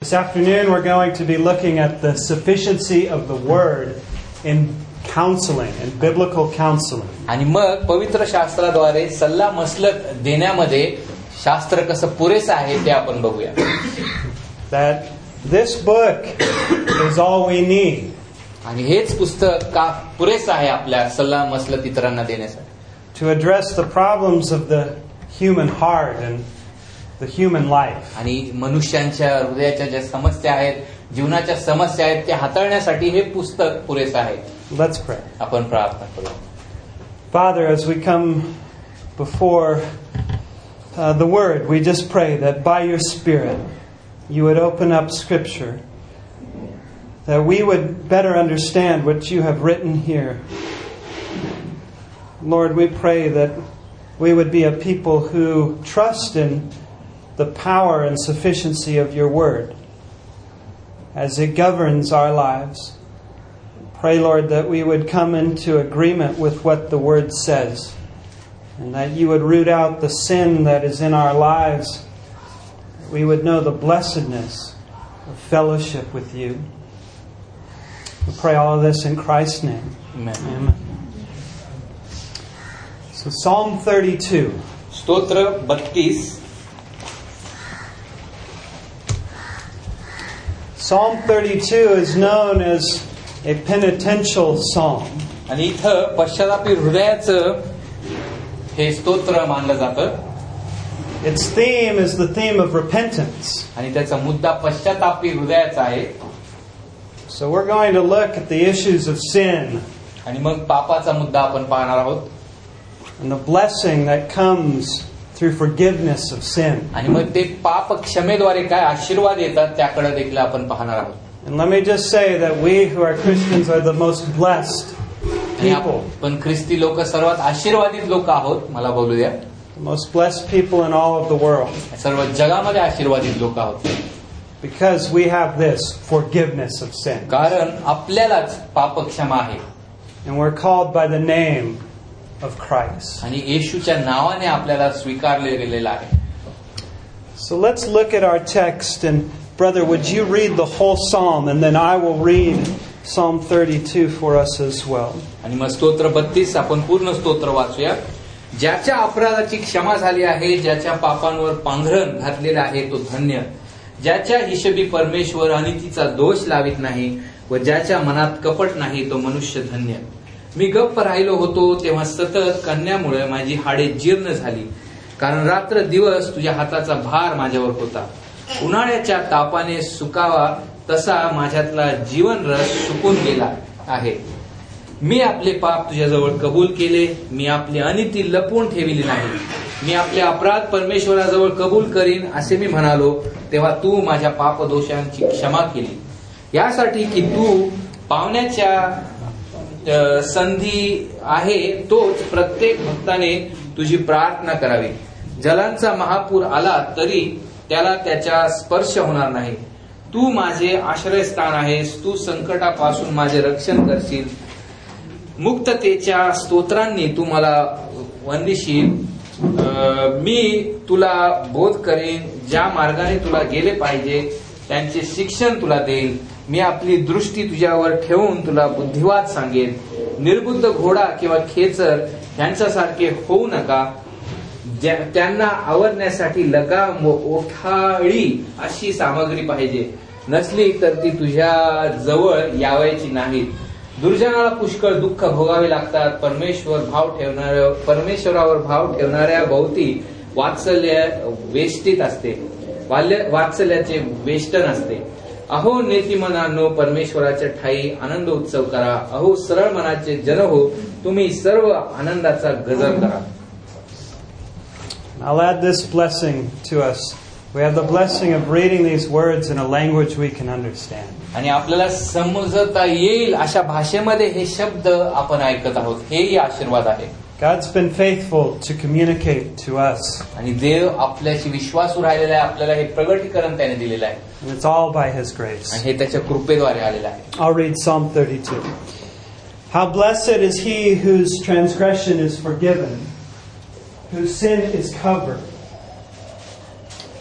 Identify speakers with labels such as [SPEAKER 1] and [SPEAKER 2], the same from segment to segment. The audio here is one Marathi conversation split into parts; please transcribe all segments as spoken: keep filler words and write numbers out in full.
[SPEAKER 1] This afternoon we're going to be looking at the sufficiency of the Word in counseling and biblical counseling.
[SPEAKER 2] आणि मग पवित्र शास्त्राद्वारे सल्ला मसलत देण्यामध्ये शास्त्र कसं पुरेसं आहे ते आपण बघूया.
[SPEAKER 1] That this book is all we need.
[SPEAKER 2] आणि हेच पुस्तक का पुरेसं आहे आपल्या सल्ला मसलत इतरांना देण्यासाठी.
[SPEAKER 1] To address the problems of the human heart and the human life.
[SPEAKER 2] आणि मनुष्यांच्या हृदयाच्या ज्या समस्या आहेत, जीवनाच्या समस्या आहेत, ते हाताळण्यासाठी हे पुस्तक पुरेसं आहे.
[SPEAKER 1] Let's pray.
[SPEAKER 2] आपण प्रार्थना करू.
[SPEAKER 1] Father, as we come before uh, the Word, we just pray that by your Spirit you would open up Scripture, that we would better understand what you have written here. Lord, we pray that we would be a people who trust in the power and sufficiency of your Word as it governs our lives. Pray, Lord, that we would come into agreement with what the Word says, and that you would root out the sin that is in our lives. We would know the blessedness of fellowship with you. We pray all of this in Christ's name.
[SPEAKER 2] Amen.
[SPEAKER 1] Amen. So Psalm thirty-two.
[SPEAKER 2] स्तोत्र बत्तीस.
[SPEAKER 1] Psalm thirty-two is known as a penitential psalm.
[SPEAKER 2] आणि इथं पश्चातापी हृदयाचं हे स्तोत्र मानलं जातं.
[SPEAKER 1] Its theme is the theme of repentance.
[SPEAKER 2] आणि त्याचा मुद्दा पश्चातापी हृदयाचा आहे.
[SPEAKER 1] So we're going to look at the issues of sin.
[SPEAKER 2] आणि मग पापाचा मुद्दा आपण पाहणार आहोत.
[SPEAKER 1] And the blessing that comes through forgiveness of sin.
[SPEAKER 2] आणि मग ते पाप क्षमेद्वारे काय आशीर्वाद येतात त्याकडे देखील आपण पाहणार आहोत.
[SPEAKER 1] And let me just say that we who are Christians are the most blessed people.
[SPEAKER 2] पण ख्रिस्ती लोक सर्वात आशीर्वादित लोक आहोत. मला बोलू द्या.
[SPEAKER 1] The most blessed people in all of the world.
[SPEAKER 2] सर्व जगामध्ये आशीर्वादित लोक आहोत.
[SPEAKER 1] Because we have this forgiveness of sin.
[SPEAKER 2] कारण आपल्यालाच पाप क्षमा आहे.
[SPEAKER 1] And we're called by the name of Christ.
[SPEAKER 2] आणि येशूच्या नावाने आपल्याला स्वीकारले गेलेला आहे.
[SPEAKER 1] So let's look at our text, and brother, would you read the whole psalm, and then I will read Psalm thirty-two for us as well.
[SPEAKER 2] आणि मग स्तोत्र बत्तीस आपण पूर्ण स्तोत्र वाचूया. ज्याच्या अपराधाची क्षमा झाली आहे, ज्याच्या पापांवर पांघरण घातलेलं आहे तो धन्य. ज्याच्या हिशोबी परमेश्वर अनितीचा दोष लावित नाही व ज्याच्या मनात कपट नाही तो मनुष्य धन्य. मी गप्प राहिलो होतो तेव्हा सतत कन्यामुळे माझी हाडे जीर्ण झाली, कारण रात्र दिवस तुझ्या हाताचा भार माझ्यावर होता. उन्हाळ्याच्या तापाने सुकावा तसा माझ्यातला जीवन रस सुकून गेला आहे. मी आपले पाप तुझ्याजवळ कबूल केले, मी आपली अनिती लपवून ठेवली नाही. मी आपले अपराध परमेश्वराजवळ कबूल करीन असे मी म्हणालो, तेव्हा तू माझ्या पापदोषांची क्षमा केली. यासाठी की तू पावण्याच्या संधी आहे तोच प्रत्येक भक्ताने तुझी प्रार्थना करावी. जलांचा महापूर आला तरी त्याला त्याचा स्पर्श होणार नाही. तू माझे आश्रयस्थान आहेस, तू संकटापासून माझे रक्षण करशील. मुक्ततेच्या स्तोत्रांनी तू मला वंदिशील. मी तुला बोध करेन, ज्या मार्गाने तुला गेले पाहिजे त्यांचे शिक्षण तुला देईल. मी आपली दृष्टी तुझ्यावर ठेवून तुला बुद्धिवाद सांगेन. निर्बुद्ध घोडा किंवा खेचर यांच्यासारखे होऊ नका. त्यांना आवरण्यासाठी लगाम व ओठाळी अशी सामग्री पाहिजे, नसली तर ती तुझ्या जवळ यावायची नाही. दुर्जनाला पुष्कळ दुःख भोगावे लागतात. परमेश्वर भाव ठेवणाऱ्या परमेश्वरावर भाव ठेवणाऱ्या भोवती वात्सल्य वेष्टीत असते, वात्सल्याचे वेष्टन असते. अहो नेतिमनांनो, परमेश्वराच्या ठाई आनंद उत्सव करा. अहो सरळ मनाचे जन हो, तुम्ही सर्व आनंदाचा गजर करा.
[SPEAKER 1] I'll add this blessing to us. We have the blessing of reading these words in a language we can understand.
[SPEAKER 2] आणि आपल्याला समजता येईल अशा भाषेमध्ये हे शब्द आपण ऐकत आहोत. हेही आशीर्वाद आहे.
[SPEAKER 1] God's been faithful to communicate to us.
[SPEAKER 2] आणि देव आपल्याशी विश्वासू राहिलेला आहे. आपल्याला हे प्रगटीकरण त्याने दिलेलं आहे.
[SPEAKER 1] And it's all by His grace.
[SPEAKER 2] आणि हे त्याच्या कृपेद्वारे आलेलं आहे.
[SPEAKER 1] I'll read Psalm thirty-two. How blessed is he whose transgression is forgiven, whose sin is covered.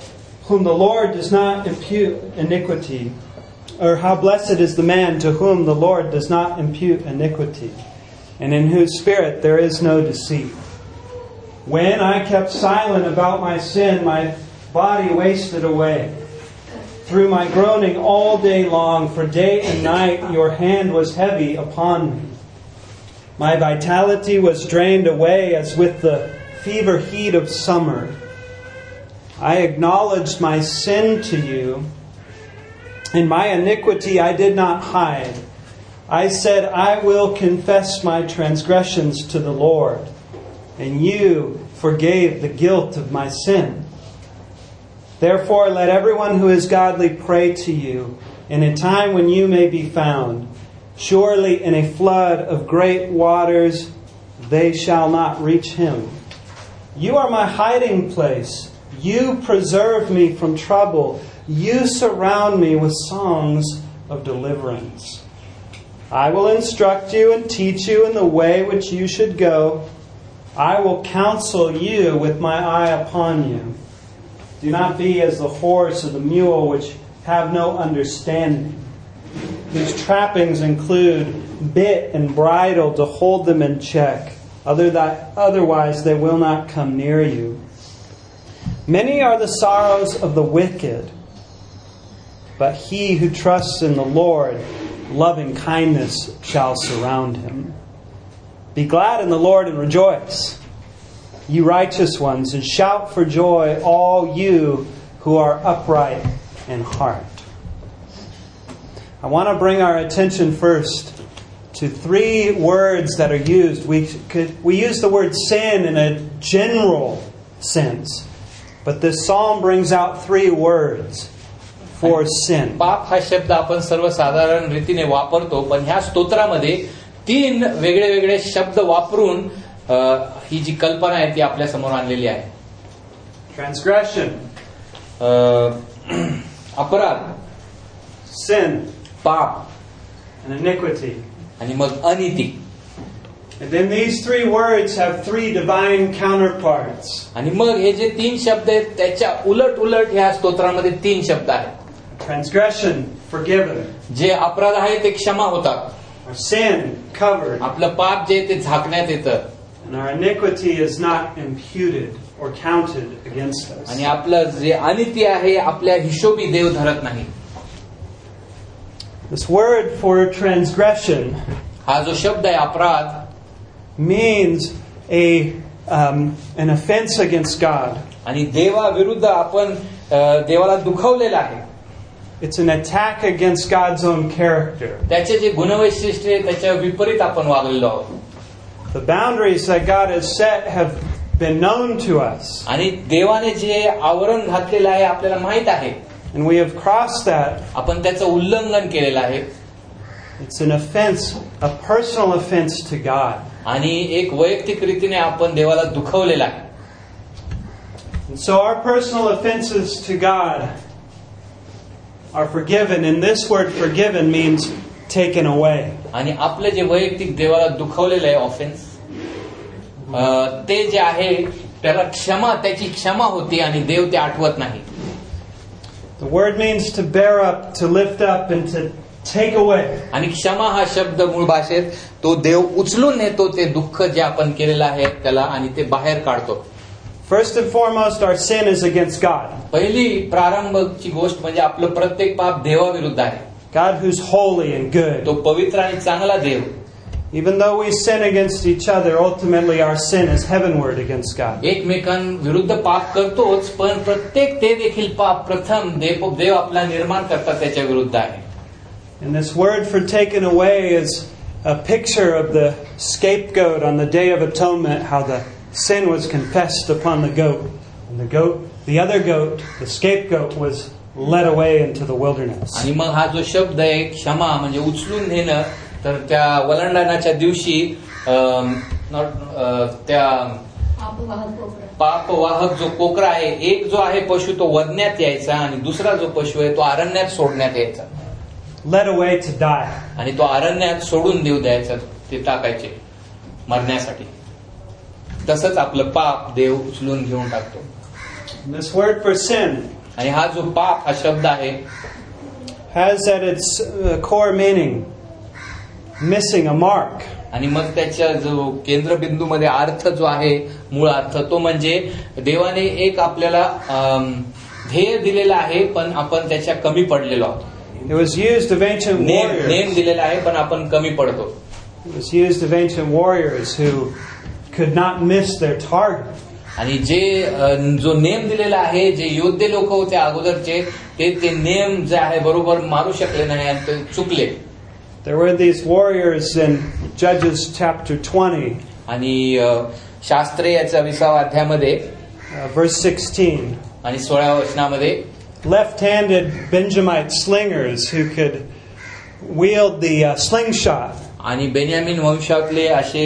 [SPEAKER 1] whom the Lord does not impute iniquity, or how blessed is the man to whom the Lord does not impute iniquity, and in whose spirit there is no deceit. When I kept silent about my sin, my body wasted away through my groaning all day long, for day and night your hand was heavy upon me. My vitality was drained away as with the fever heat of summer. I acknowledged my sin to you, and my iniquity I did not hide. I said, I will confess my transgressions to the Lord, and you forgave the guilt of my sin. Therefore, let everyone who is godly pray to you in a time when you may be found. Surely in a flood of great waters they shall not reach him. You are my hiding place. You preserve me from trouble. You surround me with songs of deliverance. I will instruct you and teach you in the way which you should go. I will counsel you with my eye upon you. Do not be as the horse or the mule, which have no understanding, whose trappings include bit and bridle to hold them in check. Other that, otherwise they will not come near you. Many are the sorrows of the wicked, but he who trusts in the Lord, loving kindness shall surround him. Be glad in the Lord and rejoice, you righteous ones, and shout for joy, all you who are upright in heart. I want to bring our attention first to three words that are used. We could we use the word sin in a general sense, but this psalm brings out three words for sin.
[SPEAKER 2] पाप हा शब्द आपण सर्वसाधारण रीतीने वापरतो, पण ह्या स्तोत्रामध्ये तीन वेगळे वेगळे शब्द वापरून ही जी कल्पना आहे ती आपल्या समोर आणलेली आहे.
[SPEAKER 1] Transgression,
[SPEAKER 2] अपराध,
[SPEAKER 1] sin,
[SPEAKER 2] पाप,
[SPEAKER 1] and iniquity.
[SPEAKER 2] आणि मग अनिती.
[SPEAKER 1] And then these three words have three divine counterparts.
[SPEAKER 2] आणि मग हे जे तीन शब्द आहेत त्याच्या उलट उलट ह्या स्तोत्रामध्ये तीन शब्द आहेत.
[SPEAKER 1] Transgression, forgiven.
[SPEAKER 2] जे अपराध आहे ते क्षमा होतात.
[SPEAKER 1] Our sin, covered.
[SPEAKER 2] आपलं पाप जे ते झाकण्यात येतं.
[SPEAKER 1] And our iniquity is not imputed or counted against us.
[SPEAKER 2] आणि आपलं जे अनिती आहे आपल्या हिशोबी देव धरत नाही.
[SPEAKER 1] This word for transgression,
[SPEAKER 2] हा जो शब्द आहे अपराध,
[SPEAKER 1] means a um, an offense against God.
[SPEAKER 2] आणि देवाविरुद्ध आपण देवाला दुखवलेला आहे.
[SPEAKER 1] It's an attack against God's own character.
[SPEAKER 2] त्याचे जे गुणवैशिष्ट्य आहे त्याच्या विपरीत आपण वागलेलो आहोत.
[SPEAKER 1] The boundaries that God has set have been known to us.
[SPEAKER 2] आणि देवाने जे आवरण घातलेलं आहे आपल्याला माहित आहे.
[SPEAKER 1] And we have crossed that.
[SPEAKER 2] आपण त्याचं उल्लंघन केलेलं आहे.
[SPEAKER 1] It's an offense, a personal offense to God.
[SPEAKER 2] आणि एक वैयक्तिक रीतीने आपण देवाला दुखवलेलं आहे.
[SPEAKER 1] And so our personal offenses to God are forgiven, and this word forgiven means taken away.
[SPEAKER 2] आणि आपले जे वैयक्तिक देवाला दुखवलेलं आहे ऑफेन्स, ते जे आहे त्याला क्षमा, त्याची क्षमा होती आणि देव ते आठवत नाही.
[SPEAKER 1] The word means to bear up, to lift up, and to take away.
[SPEAKER 2] आणि क्षमा हा शब्द मूळ भाषेत तो देव उचलून नेतो ते दुःख जे आपण केलेलं आहे त्याला आणि ते बाहेर काढतो.
[SPEAKER 1] First and foremost, our sin is against God.
[SPEAKER 2] पहिली प्रारंभची गोष्ट म्हणजे आपलं प्रत्येक पाप देवाविरुद्ध आहे.
[SPEAKER 1] God who's holy and good.
[SPEAKER 2] तो पवित्र आणि चांगला देव.
[SPEAKER 1] Even though we sin against each other, ultimately our sin is heavenward against God.
[SPEAKER 2] एकमेकांविरुद्ध पाप करतोच, पण प्रत्येक ते देखील पाप प्रथम देव देव आपला निर्माण करतात त्याच्या विरुद्ध आहे.
[SPEAKER 1] And this word for taken away is a picture of the scapegoat on the Day of Atonement, how the sin was confessed upon the goat. And the goat, the other goat, the scapegoat, was led away into the wilderness.
[SPEAKER 2] आणि मग हा जो शब्द आहे क्षमा म्हणजे उचलून नेणं, तर त्या वलंडनाच्या दिवशी त्या पापवाहक जो कोकरा आहे, एक जो आहे पशु तो वधण्यात यायचा आणि दुसरा जो पशु आहे तो अरण्यात सोडण्यात यायचा.
[SPEAKER 1] Led away to die.
[SPEAKER 2] आणि तो अरण्यात सोडून देऊ द्यायचा, ते टाकायचे मरण्यासाठी. तसंच आपलं पाप देव उचलून घेऊन टाकतो.
[SPEAKER 1] This word for sin,
[SPEAKER 2] आणि हा जो पाप हा शब्द आहे
[SPEAKER 1] has at its uh, core meaning missing a mark.
[SPEAKER 2] आणि मग त्याच्या जो केंद्रबिंदूमध्ये अर्थ जो आहे, मूळ अर्थ तो म्हणजे देवाने एक आपल्याला ध्येय दिलेला आहे, पण आपण त्याच्या कमी पडलेलो आहोत.
[SPEAKER 1] It was used of ancient
[SPEAKER 2] नेम
[SPEAKER 1] warriors.
[SPEAKER 2] नेम दिलेला आहे, पण आपण कमी पडतो.
[SPEAKER 1] It was used of ancient warriors who could not miss their target.
[SPEAKER 2] आणि जे जो नेम दिलेला आहे, जे योद्धे लोक होते अगोदरचे, ते ते नेम जे आहे बरोबर मारू शकले नाही आणि ते चुकले.
[SPEAKER 1] There were these warriors in Judges chapter twenty.
[SPEAKER 2] आणि शास्त्रे याच्या विसाव्या अध्यायामध्ये
[SPEAKER 1] uh, verse sixteen.
[SPEAKER 2] आणि सोळाव्या वचनामध्ये
[SPEAKER 1] left-handed Benjamite slingers who could wield the uh, slingshot.
[SPEAKER 2] आणि बेन्यामीन वंशातले असे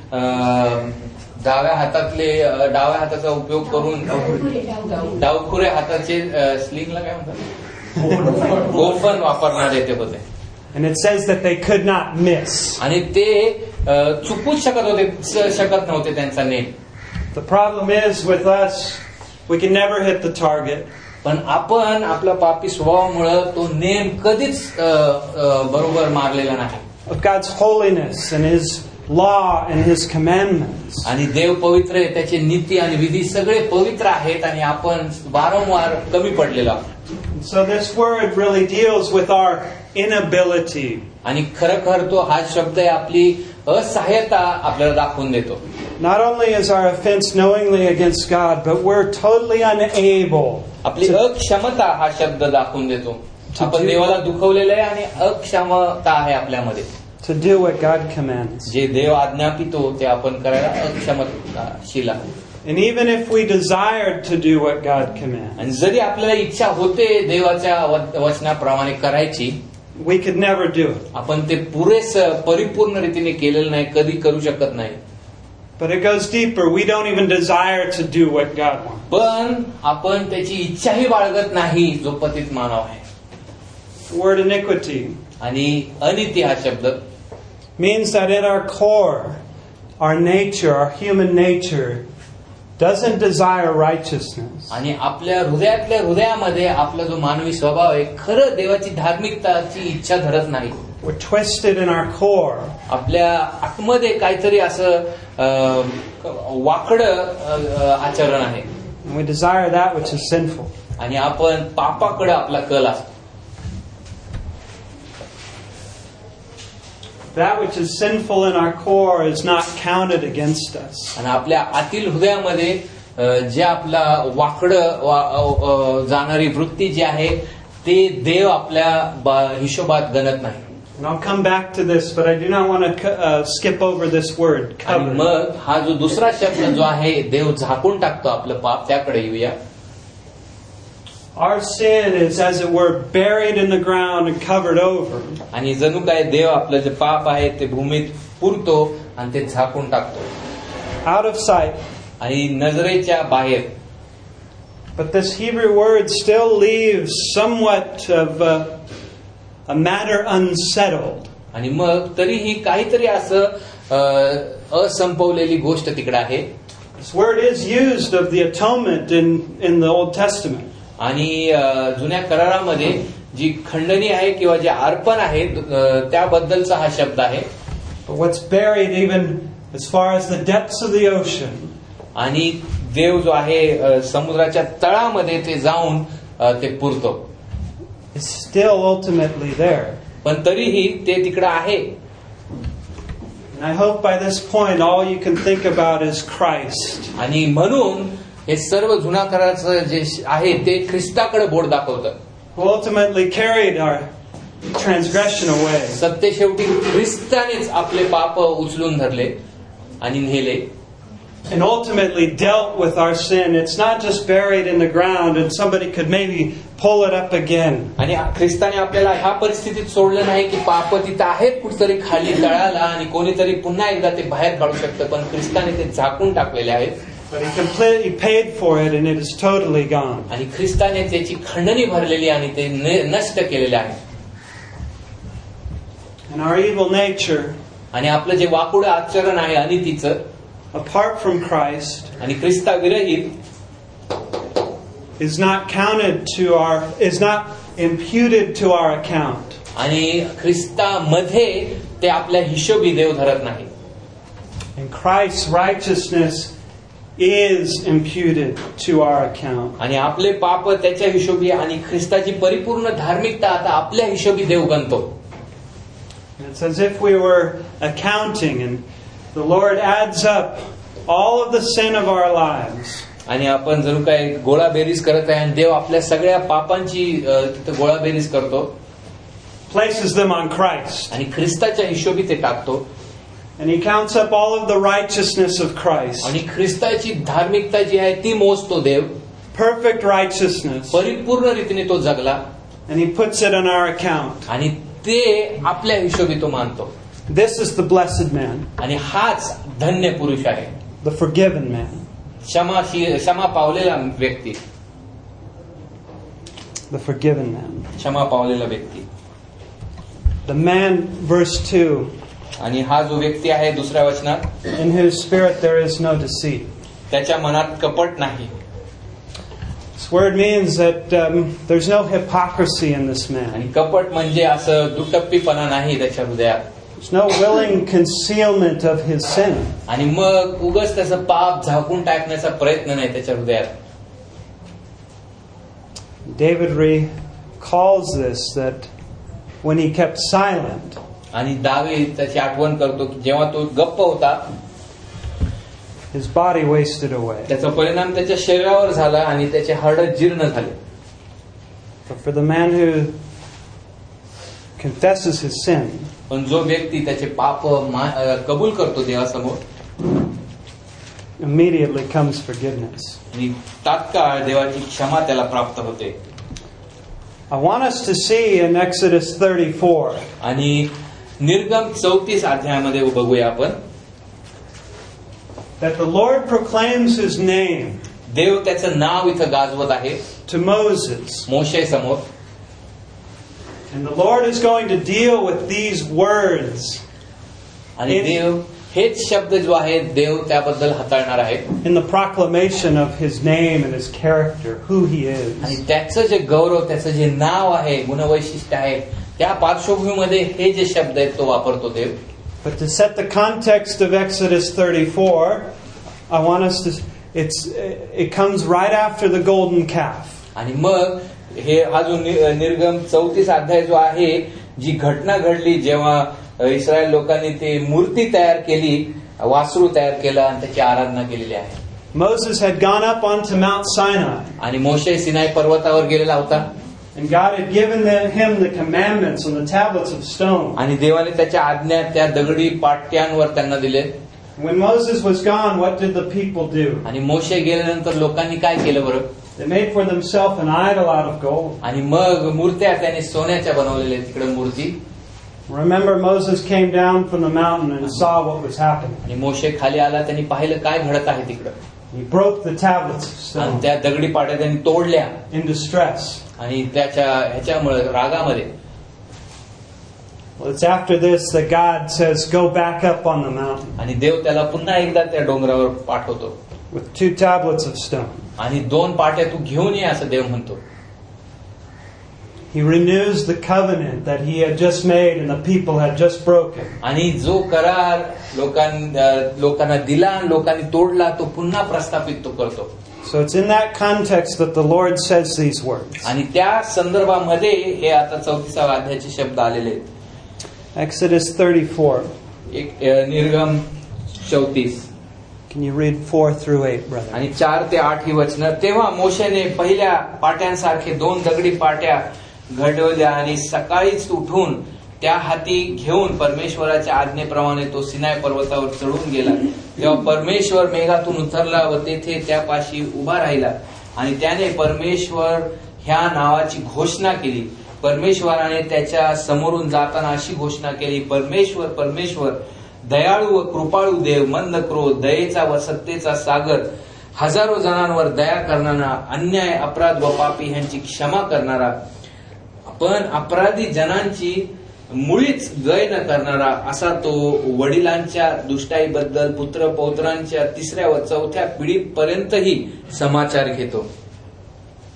[SPEAKER 2] डाव्या हातातले डाव्या हाताचा उपयोग करून डावखुरे हाताचे स्लिंगला काय म्हणतात, गोफन वापरणारे ते होते.
[SPEAKER 1] And it says that they could not miss.
[SPEAKER 2] आणि ते चुकूच शकत होते शकत नव्हते त्यांचा नेम.
[SPEAKER 1] The problem is with us, we can never hit the target.
[SPEAKER 2] पण आपण आपल्या पापी स्वभावामुळे तो नेम कधीच बरोबर मारलेला नाही.
[SPEAKER 1] Of God's holiness and His law and His commandments.
[SPEAKER 2] आणि देव पवित्र आहे, त्याचे नीती आणि विधी सगळे पवित्र आहेत आणि आपण वारंवार कमी पडलेलो आहोत.
[SPEAKER 1] So this word really deals with our inability.
[SPEAKER 2] आणि खरखर तो हा शब्द आहे आपली असहाय्यता आपल्याला दाखवून देतो.
[SPEAKER 1] Not only is our offense knowingly against God, but we're totally unable.
[SPEAKER 2] आपली अक्षमता हा शब्द दाखवून देतो. आपण देवाला दुखवलेलं आहे आणि अक्षमता आहे आपल्यामध्ये.
[SPEAKER 1] To do what God commands.
[SPEAKER 2] जे देव आज्ञापितो ते आपण करायला अक्षमताशील आहोत.
[SPEAKER 1] And even if we desired to do what God commands,
[SPEAKER 2] आणि जरी आपल्याला इच्छा होते देवाच्या वचनाप्रमाणे करायची,
[SPEAKER 1] we could never do it.
[SPEAKER 2] आपण ते पुरेस परिपूर्ण रीतीने केलेलं नाही, कधी करू शकत नाही.
[SPEAKER 1] But it goes deeper. We don't even desire to do what God wants.
[SPEAKER 2] पण आपण त्याची इच्छाही बाळगत नाही, जो पतित मानव आहे.
[SPEAKER 1] The word iniquity
[SPEAKER 2] आणि अनिती हा शब्द
[SPEAKER 1] means that in our core, our nature, our human nature, doesn't desire righteousness.
[SPEAKER 2] आणि आपल्या हृदयातल्या हृदयामध्ये आपला जो मानवी स्वभाव आहे, खरं देवाची धार्मिकताची इच्छा धरत नाही.
[SPEAKER 1] We're twisted in our core.
[SPEAKER 2] आपल्या आतमध्ये काहीतरी असं वाकडं आचरण आहे.
[SPEAKER 1] And we desire that which is sinful.
[SPEAKER 2] आणि आपण पापाकडे आपला कल असतो.
[SPEAKER 1] That which is sinful in our core is not counted against us.
[SPEAKER 2] आणि आपल्या आतील हृदयामध्ये जे आपला वाकडं जाणारी वृत्ती जी आहे ते देव आपल्या हिशोबात गणत नाही.
[SPEAKER 1] And I'll come back to this, but I do not want to uh, skip over this word, cover.
[SPEAKER 2] मग हा जो दुसरा शब्द जो आहे देव झाकून टाकतो आपलं पाप, त्याकडे येऊया.
[SPEAKER 1] Our sin is, as it were, buried in the ground and covered over.
[SPEAKER 2] आणि जणू काय देव आपलं जे पाप आहे ते भूमीत पुरतो आणि ते झाकून टाकतो.
[SPEAKER 1] Out of sight.
[SPEAKER 2] आणि नजरेच्या बाहेर.
[SPEAKER 1] But this Hebrew word still leaves somewhat of a, a matter unsettled.
[SPEAKER 2] आणि मग तरीही काहीतरी असं असंपवलेली गोष्ट तिकडे आहे.
[SPEAKER 1] This word is used of the atonement in in the Old Testament.
[SPEAKER 2] आणि जुन्या करारामध्ये जी खंडणी आहे किंवा जे अर्पण आहे त्याबद्दलचा हा शब्द आहे.
[SPEAKER 1] But what's buried even as far as the depths of the ocean.
[SPEAKER 2] आणि देव जो आहे समुद्राच्या तळामध्ये ते जाऊन ते पुरतो.
[SPEAKER 1] It's still ultimately there.
[SPEAKER 2] पण तरीही ते तिकडे आहे.
[SPEAKER 1] And I hope by this point all you can think about is Christ.
[SPEAKER 2] आणि म्हणून हे सर्व जुना कराराचं जे आहे ते ख्रिस्ताकडे बोट दाखवतं.
[SPEAKER 1] Who ultimately carried our transgression away.
[SPEAKER 2] सत्य शेवटी ख्रिस्तानेच आपले पाप उचलून धरले आणि नेले.
[SPEAKER 1] And ultimately dealt with our sin. It's not just buried in the ground and somebody could maybe pull it up again.
[SPEAKER 2] आणि ख्रिस्ताने आपल्याला ह्या परिस्थितीत सोडलं नाही की पाप तिथं आहेत कुठेतरी खाली तळाला आणि कोणीतरी पुन्हा एकदा ते बाहेर काढू शकतं, पण ख्रिस्ताने ते झाकून टाकलेले आहेत.
[SPEAKER 1] But he completely paid for it and it is totally gone.
[SPEAKER 2] आणि ख्रिस्ताने त्याची खंडणी भरलेली आणि ते नष्ट केलेले आहे.
[SPEAKER 1] And our evil nature,
[SPEAKER 2] आणि आपलं जे वाकुडं आचरण आहे अनितीचं,
[SPEAKER 1] apart from Christ,
[SPEAKER 2] आणि ख्रिस्ता विरहित,
[SPEAKER 1] is not counted to our is not imputed to our account.
[SPEAKER 2] आणि ख्रिस्तामध्ये ते आपल्या हिशोबी देव धरत नाही.
[SPEAKER 1] And Christ's righteousness is imputed to our account.
[SPEAKER 2] आणि आपले पाप त्याच्या हिशोबी आणि ख्रिस्ताची परिपूर्ण धार्मिकता आता आपल्या हिशोबी देव गणतो.
[SPEAKER 1] It's as if we were accounting and the Lord adds up all of the sin of our lives.
[SPEAKER 2] आणि आपण जर काय गोळाबेरीज करत आहे आणि देव आपल्या सगळ्या पापांची तिथे गोळाबेरीज करतो.
[SPEAKER 1] Places them on Christ.
[SPEAKER 2] आणि ख्रिस्ताच्या हिशोबी ते टाकतो.
[SPEAKER 1] And he counts up all of the righteousness of Christ.
[SPEAKER 2] आणि ख्रिस्ताची धार्मिकता जी आहे ती मोजतो देव.
[SPEAKER 1] Perfect righteousness.
[SPEAKER 2] परिपूर्ण रीतीने तो जगला.
[SPEAKER 1] And he puts it on our account.
[SPEAKER 2] आणि ते आपल्या हिशोबी तो मानतो.
[SPEAKER 1] This is the blessed man.
[SPEAKER 2] आणि हाच धन्य पुरुष आहे.
[SPEAKER 1] The forgiven man.
[SPEAKER 2] क्षमाशील क्षमा पावलेला व्यक्ती.
[SPEAKER 1] The forgiven man.
[SPEAKER 2] क्षमा पावलेला व्यक्ती.
[SPEAKER 1] The man, verse two.
[SPEAKER 2] आणि हा जो व्यक्ती आहे दुसऱ्या वचनात,
[SPEAKER 1] in whose spirit there is no deceit.
[SPEAKER 2] त्याच्या मनात कपट नाही.
[SPEAKER 1] This word means that um, there's no hypocrisy in this man.
[SPEAKER 2] आणि कपट म्हणजे असं दुटप्पीपणा नाही त्याच्या हृदयात.
[SPEAKER 1] There's no willing concealment of his sin.
[SPEAKER 2] आणि मग उगाच त्याचं पाप झाकून टाकण्याचा प्रयत्न नाही त्याच्या हृदयात.
[SPEAKER 1] David recalls this, that when he kept silent,
[SPEAKER 2] आणि दावीद त्याची आठवण करतो की जेव्हा तो गप्प होता,
[SPEAKER 1] his body wasted away.
[SPEAKER 2] त्याचा परिणाम त्याच्या शरीरावर झाला आणि त्याचे हाडं जीर्ण झाले.
[SPEAKER 1] But for the man who confesses his sin,
[SPEAKER 2] पण जो व्यक्ती त्याचे पाप कबूल करतो देवासमोर,
[SPEAKER 1] immediately comes forgiveness.
[SPEAKER 2] आणि तात्काळ देवाची क्षमा त्याला प्राप्त होते.
[SPEAKER 1] I want us to see in Exodus thirty-four.
[SPEAKER 2] आणि निर्गम चौतीस अध्यायामध्ये बघूया आपण,
[SPEAKER 1] that the Lord proclaims his name.
[SPEAKER 2] देव त्याचं नाव इथं गाजवत आहे
[SPEAKER 1] to Moses.
[SPEAKER 2] मोशे समोर.
[SPEAKER 1] And the Lord is going to deal with these words.
[SPEAKER 2] आणि देव हेच शब्द जो आहे देव त्याबद्दल हाताळणार आहे.
[SPEAKER 1] In the proclamation of his name and his character, who he is.
[SPEAKER 2] आणि त्याचं जे गौरव, त्याचं जे नाव आहे, गुणवैशिष्ट्य आहे, त्या पार्श्वभूमीमध्ये हे जे शब्द आहेत तो वापरतो देव.
[SPEAKER 1] But to set the context of Exodus thirty-four, I want us to it's it comes right after the golden calf.
[SPEAKER 2] आणि मग हे हा जो निर्गम चौतीस अध्याय जो आहे, जी घटना घडली जेव्हा इस्रायल लोकांनी ते मूर्ती तयार केली, वासरू तयार केला आणि त्याची आराधना केलेली आहे.
[SPEAKER 1] Moses had gone up onto Mount Sinai.
[SPEAKER 2] आणि मोशे सिनाई पर्वतावर गेलेला होता.
[SPEAKER 1] And God had given them, him the commandments on the tablets of stone.
[SPEAKER 2] आणि देवाने त्याच्या आज्ञा त्या दगडी पाट्यांवर त्यांना दिले.
[SPEAKER 1] When Moses was gone, what did the people do?
[SPEAKER 2] आणि मोशे गेल्यानंतर लोकांनी काय केलं बरं?
[SPEAKER 1] They made for themselves an idol out of gold.
[SPEAKER 2] आणि मग मूर्त्या त्यांनी सोन्याच्या बनवलेल्या तिकडे मूर्ती.
[SPEAKER 1] Remember, Moses came down from the mountain and saw what was happening.
[SPEAKER 2] आणि मोशे खाली आला, त्यांनी पाहिलं काय घडत आहे तिकडे.
[SPEAKER 1] He broke the tablets of
[SPEAKER 2] आणि
[SPEAKER 1] stone
[SPEAKER 2] त्या दगडी पाट्या त्यांनी तोडल्या.
[SPEAKER 1] in distress.
[SPEAKER 2] आणि त्याच्या ह्याच्यामुळे रागामध्ये.
[SPEAKER 1] Well, it's after this that God says, "Go back up on the mountain."
[SPEAKER 2] आणि देव त्याला पुन्हा एकदा त्या डोंगरावर पाठवतो.
[SPEAKER 1] With two tablets of stone.
[SPEAKER 2] आणि दोन पाट्या तू घेऊन ये असं देव म्हणतो.
[SPEAKER 1] He renews the covenant that he had just made and the people had just broken.
[SPEAKER 2] आणि जो करार लोकांना लोकांना दिला आणि लोकांनी तोडला तो पुन्हा प्रस्थापित तो करतो.
[SPEAKER 1] So it's in that context that the Lord says these words.
[SPEAKER 2] आणि त्या संदर्भामध्ये हे आता चौतीसाव्या अध्यायाचे शब्द आलेले आहेत.
[SPEAKER 1] Exodus thirty-four.
[SPEAKER 2] एक निर्गम चौतीस.
[SPEAKER 1] Can you read four through eight, brother?
[SPEAKER 2] आणि चार ते आठ ही वचनं. तेव्हा मोशेने पहिल्या पाट्यांसारखे दोन दगडी पाट्या घडवल्या आणि सकाळीच उठून त्या हाती घेऊन परमेश्वराच्या आज्ञेप्रमाणे तो सिनाय पर्वतावर चढून गेला. तेव्हा परमेश्वर मेघातून उतरला व तेथे त्यापाशी उभा राहिला आणि त्याने परमेश्वर ह्या नावाची घोषणा केली. परमेश्वराने त्याच्या समोरून जाताना अशी घोषणा केली, परमेश्वर परमेश्वर दयाळू व कृपाळू देव, मंद क्रोध, दयेचा व सत्तेचा सागर, हजारो जणांवर दया करणारा, अन्याय अपराध व पापी ह्यांची क्षमा करणारा, पण अपराधी जनांची मुळीच गय न करणारा, असा तो वडिलांच्या दुष्टाईबद्दल पुत्र पौत्रांच्या तिसऱ्या व चौथ्या पिढीपर्यंतही समाचार घेतो.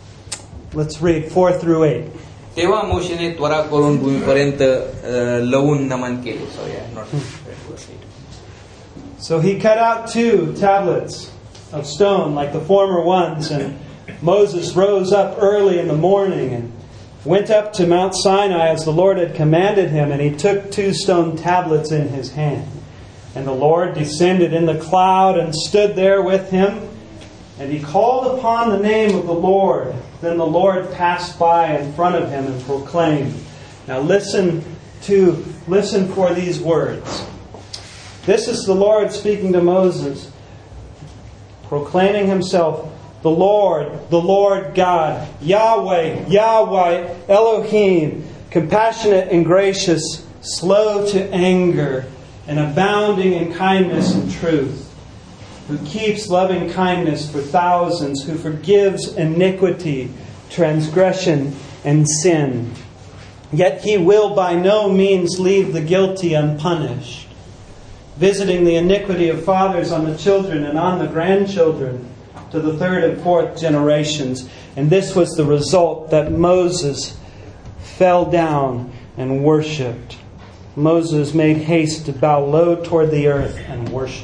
[SPEAKER 1] Let's read four through eight.
[SPEAKER 2] तेव्हा मोशेने त्वरा करून भूमीपर्यंत लवून नमन केले. Sorry, I have not read verse eight.
[SPEAKER 1] So he cut out two tablets of stone like the former ones, and Moses rose up early in the morning and went up to Mount Sinai as the Lord had commanded him, and he took two stone tablets in his hand. And the Lord descended in the cloud and stood there with him, and he called upon the name of the Lord. Then the Lord passed by in front of him and proclaimed. Now listen to listen for these words. This is the Lord speaking to Moses, proclaiming himself, the Lord, the Lord God, Yahweh, Yahweh, Elohim, compassionate and gracious, slow to anger, and abounding in kindness and truth, who keeps loving kindness for thousands, who forgives iniquity, transgression, and sin. Yet he will by no means leave the guilty unpunished, visiting the iniquity of fathers on the children and on the grandchildren to the third and fourth generations. And this was the result, that Moses fell down and worshipped. Moses made haste to bow low toward the earth and worship.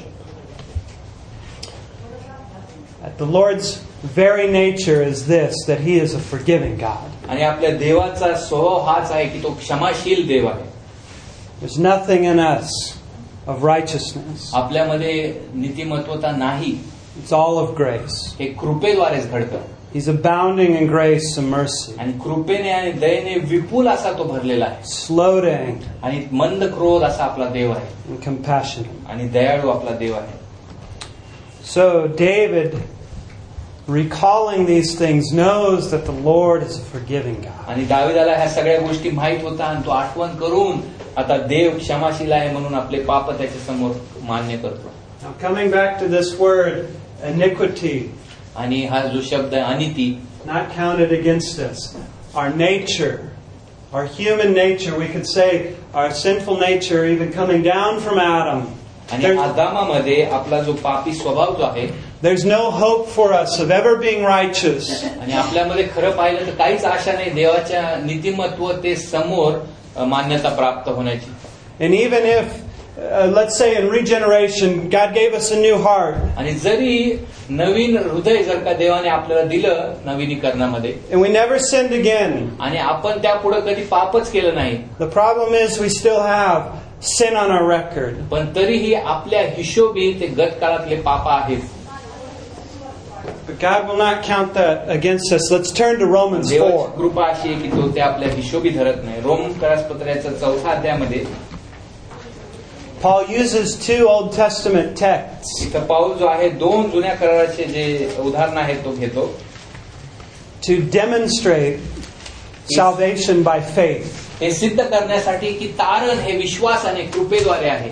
[SPEAKER 1] At the Lord's very nature is this, that He is a forgiving God.
[SPEAKER 2] आणि आपल्या देवाचा स्वभाव हाच आहे की तो क्षमाशील देव आहे.
[SPEAKER 1] There's nothing in us of righteousness.
[SPEAKER 2] आपल्यामध्ये नीतिमत्वता नाही.
[SPEAKER 1] It's all of grace.
[SPEAKER 2] हे कृपेद्वारेच घडतं.
[SPEAKER 1] He's abounding in grace and mercy.
[SPEAKER 2] आणि कृपेने आणि दयेने विपुल असा तो भरलेला आहे.
[SPEAKER 1] Slow to anger.
[SPEAKER 2] आणि मंद क्रोध असा आपला देव आहे.
[SPEAKER 1] And compassionate.
[SPEAKER 2] आणि दयाळू आपला देव आहे.
[SPEAKER 1] So David, recalling these things, knows that the Lord is a forgiving God.
[SPEAKER 2] आणि दाविदाला ह्या सगळ्या गोष्टी माहित होता आणि तो आठवण करून आता देव क्षमाशील आहे म्हणून आपले पाप त्याच्या समोर मान्य करतो.
[SPEAKER 1] Now coming back to this word, iniquity,
[SPEAKER 2] आणि हा जो शब्द आहे अनिती,
[SPEAKER 1] not counted against us. Our nature, our human nature, we could say our sinful nature, even coming down from Adam.
[SPEAKER 2] आणि आदामामध्ये आपला जो पापी स्वभाव जो आहे,
[SPEAKER 1] there's no hope for us of ever being righteous.
[SPEAKER 2] आणि आपल्यामध्ये खरं पाहिलं तर काहीच आशा नाही देवाच्या नीतिमत्वते समोर मान्यता प्राप्त होण्याची.
[SPEAKER 1] And even if Uh, let's say in regeneration, God gave us a new heart.
[SPEAKER 2] आणि जरी नवीन हृदय जर का देवाने आपल्याला दिलं नवीनीकरणामध्ये,
[SPEAKER 1] and we never sinned again.
[SPEAKER 2] आणि आपण त्यापुढे कधी पापच केलं नाही.
[SPEAKER 1] The problem is we still have sin on our record.
[SPEAKER 2] पण तरीही आपल्या हिशोबी ते गतकाळातले पाप आहेत.
[SPEAKER 1] But God will not count that against us. Let's turn to Romans four.
[SPEAKER 2] देवाची कृपा अशी आहे की तो ते आपल्या हिशोबी धरत नाही. रोमकरासपत्राच्या चौथा अध्यायामध्ये
[SPEAKER 1] Paul uses two Old Testament texts.
[SPEAKER 2] इथं पाऊल जो आहे दोन जुन्या कराराचे जे उदाहरण आहेत तो घेतो
[SPEAKER 1] to demonstrate salvation by faith.
[SPEAKER 2] हे सिद्ध करण्यासाठी की तारण हे विश्वास आणि कृपेद्वारे आहे.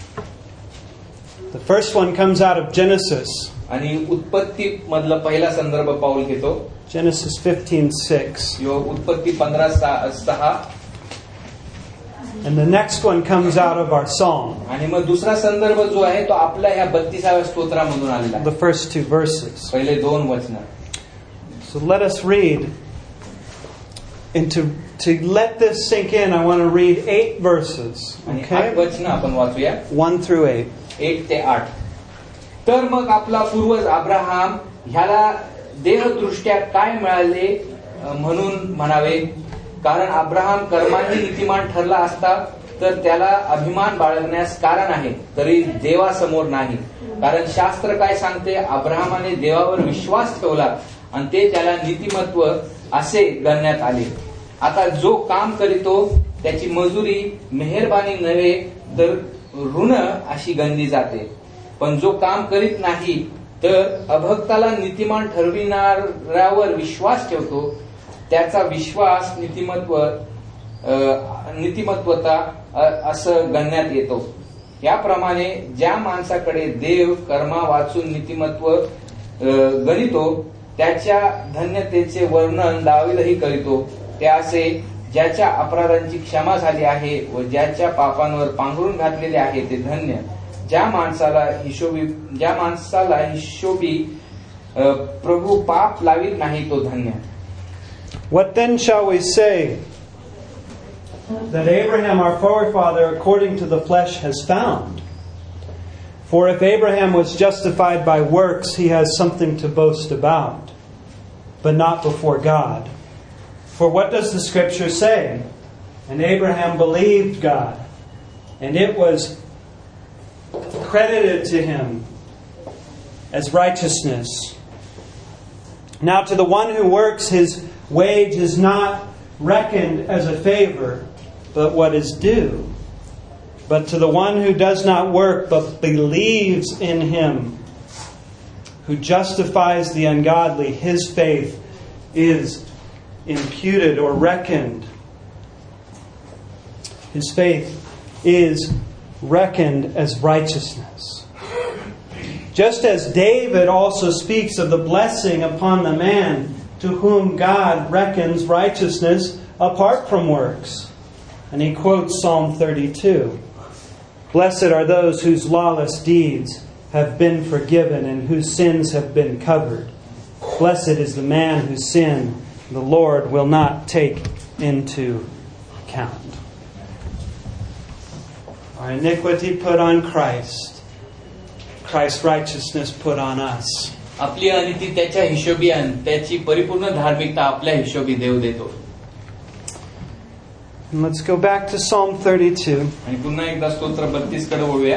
[SPEAKER 1] The first one comes out of Genesis.
[SPEAKER 2] आणि उत्पत्ती मधला पहिला संदर्भ पाऊल घेतो.
[SPEAKER 1] Genesis fifteen six.
[SPEAKER 2] यो उत्पत्ती पंधरा सहा.
[SPEAKER 1] And the next one comes out of our psalm.
[SPEAKER 2] आणि मग दुसरा संदर्भ जो आहे तो आपल्या ह्या बत्तीसाव्या स्तोत्रामधून आलेला आहे.
[SPEAKER 1] The first two verses.
[SPEAKER 2] पहिले दोन वचन.
[SPEAKER 1] So let us read. And to to let this sink in, I want to read eight verses.
[SPEAKER 2] Okay? आठ वचन आपण वाचूया.
[SPEAKER 1] One through eight.
[SPEAKER 2] एक ते आठ. तर मग आपला पूर्वज अब्राहम ह्याला देहदृष्ट्या काय मिळाले म्हणून म्हणावे, कारण अब्राहम कर्मांनी नीतिमान ठरला असता तर त्याला अभिमान बाळगण्यास कारण आहे, तरी देवासमोर नाही. कारण शास्त्र काय सांगते, अब्राहमाने देवावर विश्वास ठेवला आणि ते त्याला नीतिमत्व असे गणण्यात आले. आता जो काम करीतो त्याची मजुरी मेहरबानी नव्हे तर ऋण अशी गणली जाते. पण जो काम करीत नाही तर अभक्ताला नीतिमान ठरविणाऱ्यावर विश्वास ठेवतो, त्याचा विश्वास नीतिमत्व नीतिमत्वता असं गणण्यात येतो. याप्रमाणे ज्या माणसाकडे देव कर्मा वाचून नीतिमत्व गणितो त्याच्या धन्यतेचे वर्णन दावीदही करीतो. ते असे ज्याच्या अपराधांची क्षमा झाली आहे व ज्याच्या पापांवर पांघरून घातलेले आहे ते धन्य. ज्या माणसाला हिशोबी ज्या माणसाला हिशोबी प्रभू पाप लावित नाही तो धन्य.
[SPEAKER 1] What then shall we say that Abraham our forefather according to the flesh has found? For if Abraham was justified by works, he has something to boast about, but not before God. For what does the Scripture say? And Abraham believed God, and it was credited to him as righteousness. Now to the one who works, his wage is not reckoned as a favor, but what is due. But to the one who does not work, but believes in Him who justifies the ungodly, his faith is imputed or reckoned. His faith is reckoned as righteousness. Just as David also speaks of the blessing upon the man to whom God reckons righteousness apart from works. And he quotes Psalm thirty-two. Blessed are those whose lawless deeds have been forgiven and whose sins have been covered. Blessed is the man whose sin the Lord will not take into account. Our iniquity put on Christ, Christ's righteousness put on us.
[SPEAKER 2] आपली अनिती त्याच्या हिशोबी आणि त्याची परिपूर्ण धार्मिकता आपल्या हिशोबी देव देतो.
[SPEAKER 1] And let's go back to Psalm thirty-two.
[SPEAKER 2] आणि पुन्हा एकदा स्तोत्र बत्तीस कडे वळूया.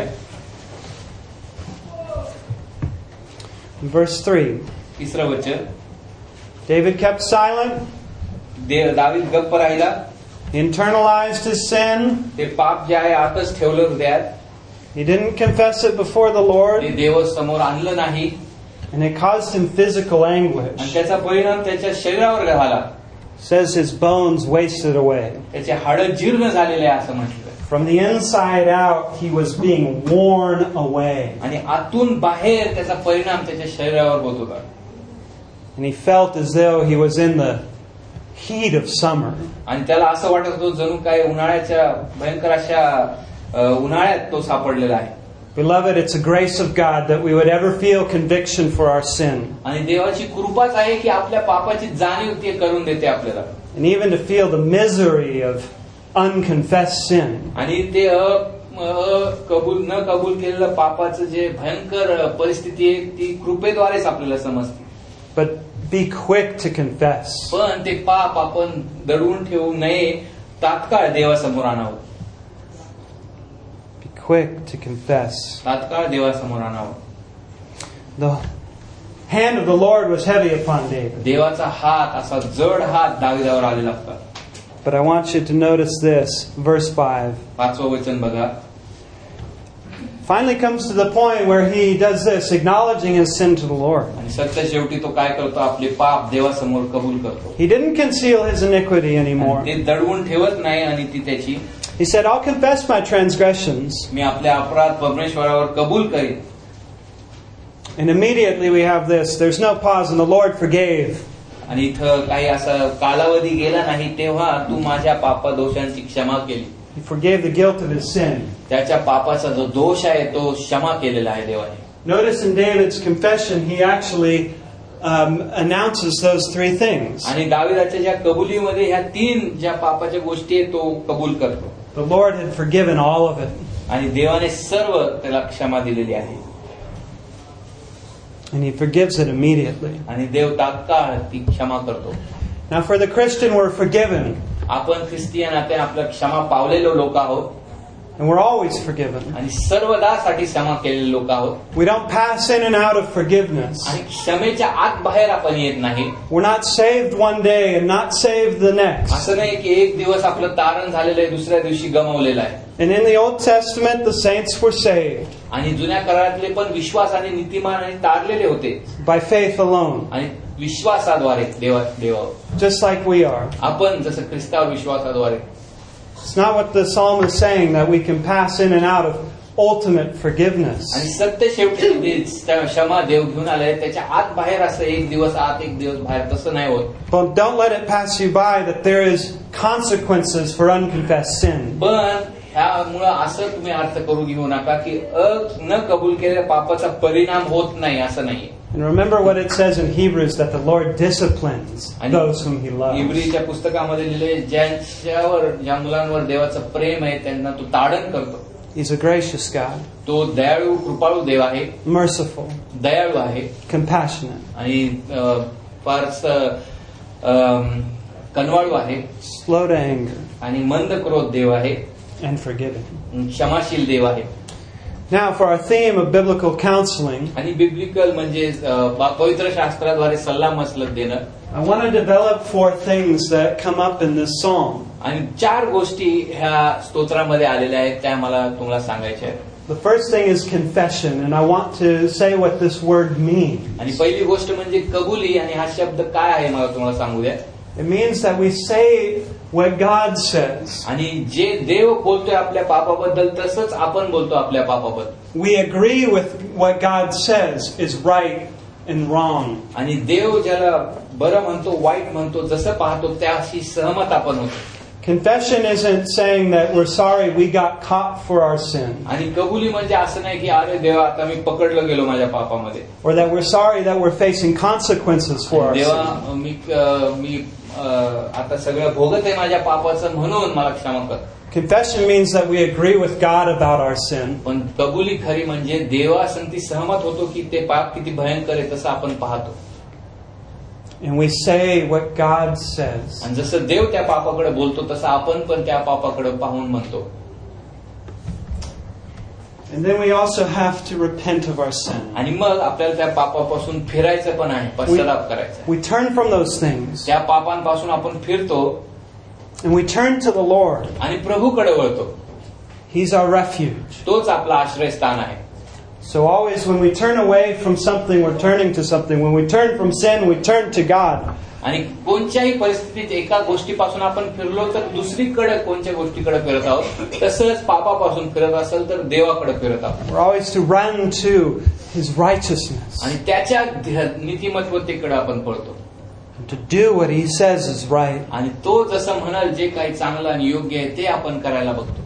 [SPEAKER 1] Verse three.
[SPEAKER 2] तिसरं वचन.
[SPEAKER 1] David kept silent.
[SPEAKER 2] दावीद गप्प राहिला.
[SPEAKER 1] He internalized his sin.
[SPEAKER 2] ते पाप जे आहे आतच ठेवलं हृदयात.
[SPEAKER 1] He didn't confess it before the Lord.
[SPEAKER 2] ते देव समोर आणलं नाही.
[SPEAKER 1] And it caused him physical anguish.
[SPEAKER 2] आणि त्याचा परिणाम त्याच्या शरीरावर झाला.
[SPEAKER 1] Says his bones wasted away.
[SPEAKER 2] त्याचे हाडं जीर्ण झालेले आहे असं म्हटलं.
[SPEAKER 1] From the inside out, he was being worn away.
[SPEAKER 2] आणि आतून बाहेर त्याचा परिणाम त्याच्या शरीरावर होत होता.
[SPEAKER 1] And he felt as though he was in the heat of summer.
[SPEAKER 2] आणि त्याला असं वाटत होतं जणू काय उन्हाळ्याच्या भयंकर अशा उन्हाळ्यात तो सापडलेला आहे.
[SPEAKER 1] Beloved, it's a grace of God that we would ever feel conviction for our sin.
[SPEAKER 2] आणि देवाची कृपाच आहे की आपल्या पापाची जाणीव ते करून देते आपल्याला.
[SPEAKER 1] And even to feel the misery of unconfessed sin.
[SPEAKER 2] आणि ते कबूल न कबूल केलेलं पापाचं जे भयंकर परिस्थिती आहे ती कृपेद्वारेच आपल्याला समजते.
[SPEAKER 1] But be quick to confess.
[SPEAKER 2] पण ते पाप आपण दडवून ठेवू नये, तात्काळ देवासमोर आणावं.
[SPEAKER 1] Quick to confess.
[SPEAKER 2] तात्काळ देवासमोर आणावं.
[SPEAKER 1] The hand of the Lord was heavy upon David.
[SPEAKER 2] देवाचा हात असा जड हात दाविदावर आलेला होता.
[SPEAKER 1] But I want you to notice this, verse five.
[SPEAKER 2] पाचवं वचन बघा.
[SPEAKER 1] Finally comes to the point where he does this, acknowledging his sin to the Lord.
[SPEAKER 2] आणि सत्य शेवटी तो काय करतो, आपले पाप देवासमोर कबूल करतो.
[SPEAKER 1] He didn't conceal his iniquity anymore.
[SPEAKER 2] ते दडवून ठेवत नाही आणि ती त्याची.
[SPEAKER 1] He said, I'll confess my transgressions.
[SPEAKER 2] मी आपले अपराध परमेश्वरावर कबूल करीन.
[SPEAKER 1] And immediately we have this, there's no pause, and the Lord forgave.
[SPEAKER 2] आणि इथं काही असा कालावधी गेला नाही तेव्हा तू माझ्या पाप दोषांची क्षमा केली.
[SPEAKER 1] He forgave the guilt of his sin.
[SPEAKER 2] त्याच्या पापाचा जो दोष आहे तो क्षमा केलेला आहे देवाने.
[SPEAKER 1] Notice in David's confession, he actually um, announces those three things.
[SPEAKER 2] आणि दाविदाच्या ज्या कबुलीमध्ये ह्या तीन ज्या पापाच्या गोष्टी आहेत तो कबूल करतो.
[SPEAKER 1] The Lord had forgiven all of it.
[SPEAKER 2] आणि देवाने सर्व त्याला क्षमा दिलेली आहे.
[SPEAKER 1] And he forgives it immediately.
[SPEAKER 2] आणि देव तात्काळ ती क्षमा करतो.
[SPEAKER 1] Now for the Christian, we're forgiven.
[SPEAKER 2] आपण ख्रिस्तियन आपण आपल्या क्षमा पावलेलो लोक आहोत.
[SPEAKER 1] And we're always forgiven.
[SPEAKER 2] आणि सर्वदासाठी क्षमा केलेले लोक आहोत.
[SPEAKER 1] We don't pass in and out of forgiveness.
[SPEAKER 2] आणि क्षमेच्या आत बाहेर आपण येत नाही.
[SPEAKER 1] We're not saved one day and not saved the next.
[SPEAKER 2] असं नाही की एक दिवस आपलं तारण झालेलं आहे दुसऱ्या दिवशी गमावलेलं आहे.
[SPEAKER 1] And in the Old Testament, the saints were saved.
[SPEAKER 2] आणि जुन्या काळातले पण विश्वासाने नीतिमानाने तारलेले होते.
[SPEAKER 1] By faith alone.
[SPEAKER 2] आणि विश्वासाद्वारे देवा देवावर.
[SPEAKER 1] Just like we are.
[SPEAKER 2] आपण जसं ख्रिस्तावर विश्वासाद्वारे.
[SPEAKER 1] It's not what the psalm is saying that we can pass in and out of ultimate forgiveness.
[SPEAKER 2] आणि सत्य शेवटी क्षमा देव घेऊन आलाय त्याच्या आत बाहेर असं एक दिवस आत एक दिवस बाहेर तसं नाही होत.
[SPEAKER 1] But don't let it pass you by that there is consequences for unconfessed sin.
[SPEAKER 2] पण ह्यामुळं असं तुम्ही अर्थ करू घेऊ नका की न कबूल केलेल्या पापाचा परिणाम होत नाही असं नाहीये.
[SPEAKER 1] And remember what it says in Hebrews, that the Lord disciplines those whom He loves.
[SPEAKER 2] इब्रीच्या पुस्तकामध्ये लिहिले ज्यांच्यावर ज्या मुलांवर देवाचं प्रेम आहे त्यांना तो ताडण करतो.
[SPEAKER 1] He's a gracious God.
[SPEAKER 2] तो दयाळू कृपाळू देव आहे.
[SPEAKER 1] Merciful.
[SPEAKER 2] दयाळू आहे.
[SPEAKER 1] Compassionate.
[SPEAKER 2] आणि फारच कनवाळू आहे.
[SPEAKER 1] Slow to anger.
[SPEAKER 2] आणि मंद क्रोध देव आहे.
[SPEAKER 1] And forgiving.
[SPEAKER 2] क्षमाशील देव आहे.
[SPEAKER 1] Now for our theme of biblical counseling,
[SPEAKER 2] आणि बिब्लिकल म्हणजे पवित्र शास्त्राद्वारे सल्ला मसलत देणं.
[SPEAKER 1] I want to develop four things that come up in this psalm.
[SPEAKER 2] आणि चार गोष्टी ह्या स्तोत्रामध्ये आलेल्या आहेत त्या मला तुम्हाला सांगायच्या आहेत.
[SPEAKER 1] The first thing is confession, and I want to say what this word means.
[SPEAKER 2] आणि पहिली गोष्ट म्हणजे कबुली, आणि हा शब्द काय आहे मला तुम्हाला सांगू द्या.
[SPEAKER 1] It means that we say what God says.
[SPEAKER 2] आणि जे देव बोलतोय आपल्या पापाबद्दल तसंच आपण बोलतो आपल्या पापाबद्दल.
[SPEAKER 1] We agree with what God says is right and wrong.
[SPEAKER 2] आणि देव ज्याला बरं म्हणतो वाईट म्हणतो जसं पाहतो त्याशी सहमत आपण होतो.
[SPEAKER 1] Confession isn't saying that we're sorry we got caught for our sin.
[SPEAKER 2] आणि कबुली म्हणजे असं नाही की अरे देवा आता मी पकडलं गेलो माझ्या पापामध्ये.
[SPEAKER 1] Or that we're sorry that we're facing consequences for our sin.
[SPEAKER 2] देवा मी मी आता सगळं भोगत आहे माझ्या पापाचं म्हणून मला क्षमा कर.
[SPEAKER 1] Confession means that we agree with God about our sin.
[SPEAKER 2] पण कबुली खरी म्हणजे देवासंती सहमत होतो की ते पाप किती भयंकर आहे तसं आपण पाहतो.
[SPEAKER 1] And we say what God says.
[SPEAKER 2] आणि जसं देव त्या पापाकडे बोलतो तसं आपण पण त्या पापाकडे पाहून म्हणतो.
[SPEAKER 1] And then we also have to repent of our sin.
[SPEAKER 2] आणि मग आपल्याला त्या पापापासून फिरायचं पण आहे, पश्चाताप करायचा.
[SPEAKER 1] We turn from those things.
[SPEAKER 2] त्या पापांपासून आपण फिरतो.
[SPEAKER 1] And we turn to the Lord.
[SPEAKER 2] आणि प्रभूकडे वळतो.
[SPEAKER 1] He's our refuge.
[SPEAKER 2] तोच आपला आश्रयस्थान आहे.
[SPEAKER 1] So always when we turn away from something, we're turning to something. When we turn from sin, we turn to God.
[SPEAKER 2] आणि कोणत्याही परिस्थितीत एका गोष्टीपासून आपण फिरलो तर दुसरीकडे कोणत्या गोष्टीकडे फिरत आहोत. तसंच पापापासून फिरत असेल तर देवाकडे फिरत आहोत.
[SPEAKER 1] We're always to run to His righteousness.
[SPEAKER 2] आणि त्याच्या नीतिमत्वतेकडे आपण पळतो.
[SPEAKER 1] To do what He says is right.
[SPEAKER 2] आणि तो जसं म्हणाल जे काही चांगलं आणि योग्य आहे ते आपण करायला बघतो.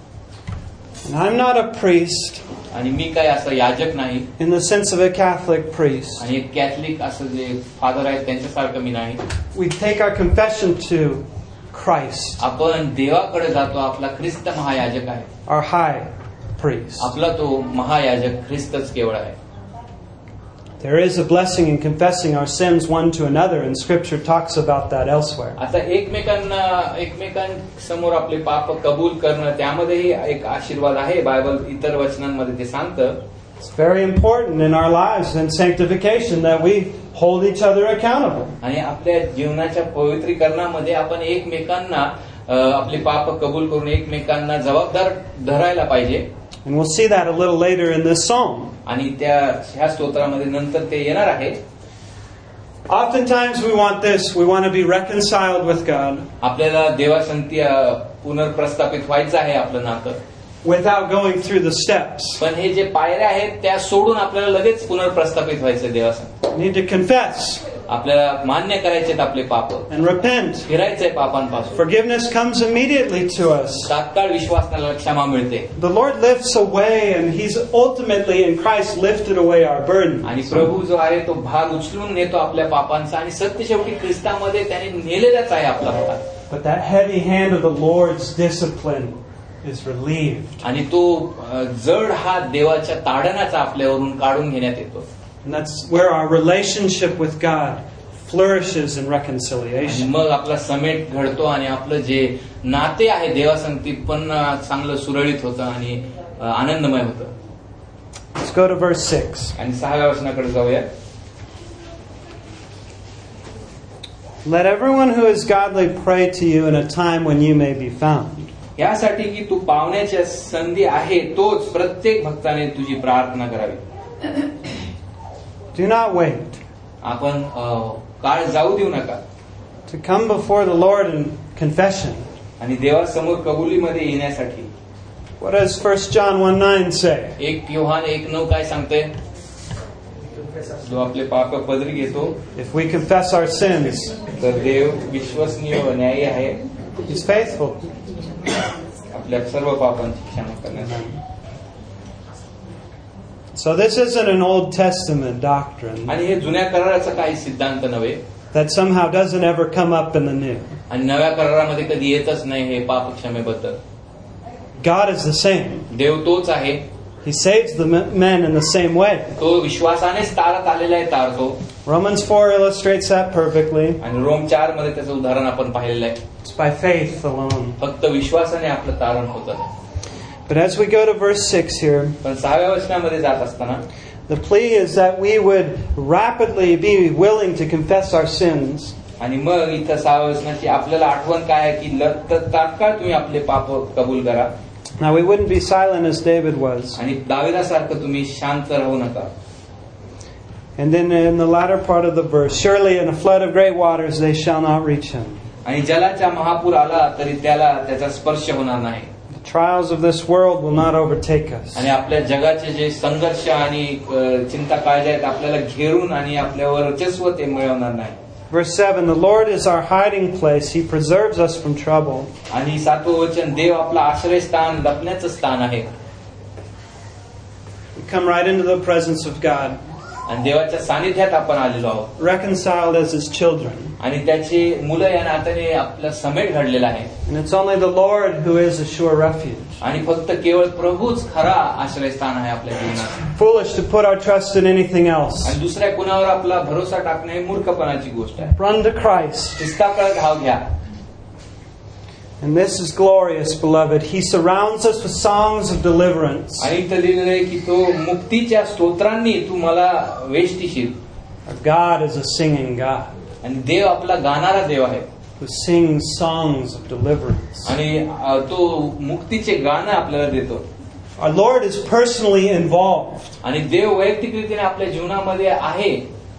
[SPEAKER 1] And I'm not a priest.
[SPEAKER 2] आणि मी काय असं याजक नाही.
[SPEAKER 1] In the sense of a Catholic priest.
[SPEAKER 2] आणि एक कॅथलिक असं जे फादर आहेत त्यांच्यासारखं मी नाही.
[SPEAKER 1] We take our confession to Christ.
[SPEAKER 2] आपण देवाकडे जातो. आपला ख्रिस्त महायाजक आहे.
[SPEAKER 1] Our high priest.
[SPEAKER 2] आपला तो महायाजक ख्रिस्तच केवळ आहे.
[SPEAKER 1] There is a blessing in confessing our sins one to another, and Scripture talks about that elsewhere.
[SPEAKER 2] आता एकमेकांना एकमेकांसमोर आपले पाप कबूल करणं त्यामध्येही एक आशीर्वाद आहे. बायबल इतर वचनांमध्ये ते सांगतं.
[SPEAKER 1] It's very important in our lives and sanctification that we hold each other accountable.
[SPEAKER 2] आणि आपल्या जीवनाच्या पवित्रीकरणामध्ये आपण एकमेकांना आपले पाप कबूल करून एकमेकांना जबाबदार धरायला पाहिजे.
[SPEAKER 1] And we'll see that a little later in this psalm.
[SPEAKER 2] आणि त्या ह्या स्तोत्रामध्ये नंतर ते येणार आहे.
[SPEAKER 1] Oftentimes we want this. We want to be reconciled with God.
[SPEAKER 2] आपल्याला देवासंती पुनर्प्रस्थापित व्हायचं आहे आपलं नातं.
[SPEAKER 1] Without going through the steps.
[SPEAKER 2] पण हे जे पायऱ्या आहेत त्या सोडून आपल्याला लगेच पुनर्प्रस्थापित व्हायचं देवासंती.
[SPEAKER 1] We need to confess.
[SPEAKER 2] आपल्याला मान्य करायचेत आपले पाप.
[SPEAKER 1] And repent.
[SPEAKER 2] फिरायचंय पापांपासून.
[SPEAKER 1] Forgiveness comes immediately to us.
[SPEAKER 2] तात्काळ विश्वासाला क्षमा मिळते.
[SPEAKER 1] The Lord lifts away, and He's ultimately in Christ lifted away our burden.
[SPEAKER 2] आणि प्रभू जो आहे तो भार उचलून नेतो आपल्या पापांचा. आणि सत्य शेवटी ख्रिस्तामध्ये त्याने नेलेलाच आहे आपला भार.
[SPEAKER 1] But that heavy hand of the Lord's discipline is relieved.
[SPEAKER 2] आणि तो जड हात देवाच्या ताडणाचा आपल्यावरून काढून घेण्यात येतो.
[SPEAKER 1] And that's where our relationship with God flourishes in reconciliation.
[SPEAKER 2] मग आपला समेट घडतो आणि आपलं जे नाते आहे देवासंगती पण चांगलं सुरळीत होतं आणि आनंदमय होतं.
[SPEAKER 1] Let's go to verse six.
[SPEAKER 2] आणि सहाव्या वचनाकडे जाऊया.
[SPEAKER 1] Let everyone who is godly pray to you in a time when you may be found.
[SPEAKER 2] यासाठी की तू पावण्याची संधी आहे तोच प्रत्येक भक्ताने तुझी प्रार्थना करावी.
[SPEAKER 1] Do not wait.
[SPEAKER 2] आपण काळ जाऊ देऊ नका.
[SPEAKER 1] To come before the Lord in confession.
[SPEAKER 2] आणि देवासमोर कबुलीमध्ये येण्यासाठी.
[SPEAKER 1] What does First John one nine say?
[SPEAKER 2] एक योहान एक नऊ काय सांगते? जो आपले पाप पदरी घेतो.
[SPEAKER 1] If we confess our sins,
[SPEAKER 2] तर देव विश्वसनीय व न्यायी आहे.
[SPEAKER 1] He's faithful.
[SPEAKER 2] आपल्या सर्व पापांची क्षमा करण्यासाठी.
[SPEAKER 1] So this isn't an Old Testament doctrine
[SPEAKER 2] आणि हे जुन्या कराराचा काही सिद्धांत नव्हे
[SPEAKER 1] that somehow doesn't ever come up in the new.
[SPEAKER 2] आणि नव्या करारामध्ये कधी येतच नाही हे पाप क्षमेबद्दल.
[SPEAKER 1] God is the same.
[SPEAKER 2] देव तोच आहे.
[SPEAKER 1] He saves the men in the same way.
[SPEAKER 2] तो विश्वासानेच तारत आलेला आहे तारतो.
[SPEAKER 1] Romans four illustrates that perfectly.
[SPEAKER 2] आणि रोम चार मध्ये त्याचं उदाहरण आपण पाहिलेलं आहे.
[SPEAKER 1] It's by faith alone.
[SPEAKER 2] फक्त विश्वासाने आपलं तारण होतं.
[SPEAKER 1] But as we go to verse six here,
[SPEAKER 2] पण सहाव्या वचनामध्ये जात असताना
[SPEAKER 1] the plea is that we would rapidly be willing to confess our sins.
[SPEAKER 2] आणि मग इथं सहाव्या वचनाची आपल्याला आठवण काय आहे की तात्काळ तुम्ही आपले पाप कबूल करा.
[SPEAKER 1] Now we wouldn't be silent as David was.
[SPEAKER 2] आणि दाविदासारखं तुम्ही शांत राहू नका.
[SPEAKER 1] And then in the latter part of the verse, surely in a flood of great waters they shall not reach him.
[SPEAKER 2] आणि जलाचा महापूर आला तरी त्याला त्याचा स्पर्श होणार नाही.
[SPEAKER 1] The trials of this world will not overtake us.
[SPEAKER 2] आणि आपल्या जगाचे जे संघर्ष आणि चिंता काळजी आहेत आपल्याला घेरून आणि आपल्यावर वर्चस्व ते मिळवणार नाही.
[SPEAKER 1] Verse seven, the Lord is our hiding place. He preserves us from trouble.
[SPEAKER 2] आणि सातवं वचन देव आपला आश्रयस्थान लपण्याचं स्थान आहे.
[SPEAKER 1] We come right into the presence of God.
[SPEAKER 2] आणि देवाच्या सानिध्यात आपण आलेलो आहोत.
[SPEAKER 1] Reconciled as His children.
[SPEAKER 2] आणि त्याची मुलं या नात्याने आपला समेट घडलेला आहे.
[SPEAKER 1] And it's only the Lord who is a sure refuge.
[SPEAKER 2] आणि फक्त केवळ प्रभूच खरा आश्रयस्थान आहे आपल्या जीवनात.
[SPEAKER 1] Foolish to put our trust in anything else.
[SPEAKER 2] आणि दुसऱ्या कुणावर आपला भरोसा टाकणे मूर्खपणाची गोष्ट आहे.
[SPEAKER 1] Run to Christ.
[SPEAKER 2] ख्रिस्ताकडे धाव घ्या.
[SPEAKER 1] And this is glorious, beloved. He surrounds us with songs of deliverance.
[SPEAKER 2] आणि इथं लिहिलेलं आहे की तो मुक्तीच्या स्तोत्रांनी तू मला वेष्टीशील.
[SPEAKER 1] Our God is a singing God.
[SPEAKER 2] आणि देव आपला गाणारा देव आहे.
[SPEAKER 1] Who sings songs of deliverance.
[SPEAKER 2] आणि तो मुक्तीचे गाणं आपल्याला देतो.
[SPEAKER 1] Our Lord is personally involved.
[SPEAKER 2] आणि देव वैयक्तिकरीतीने आपल्या जीवनामध्ये आहे.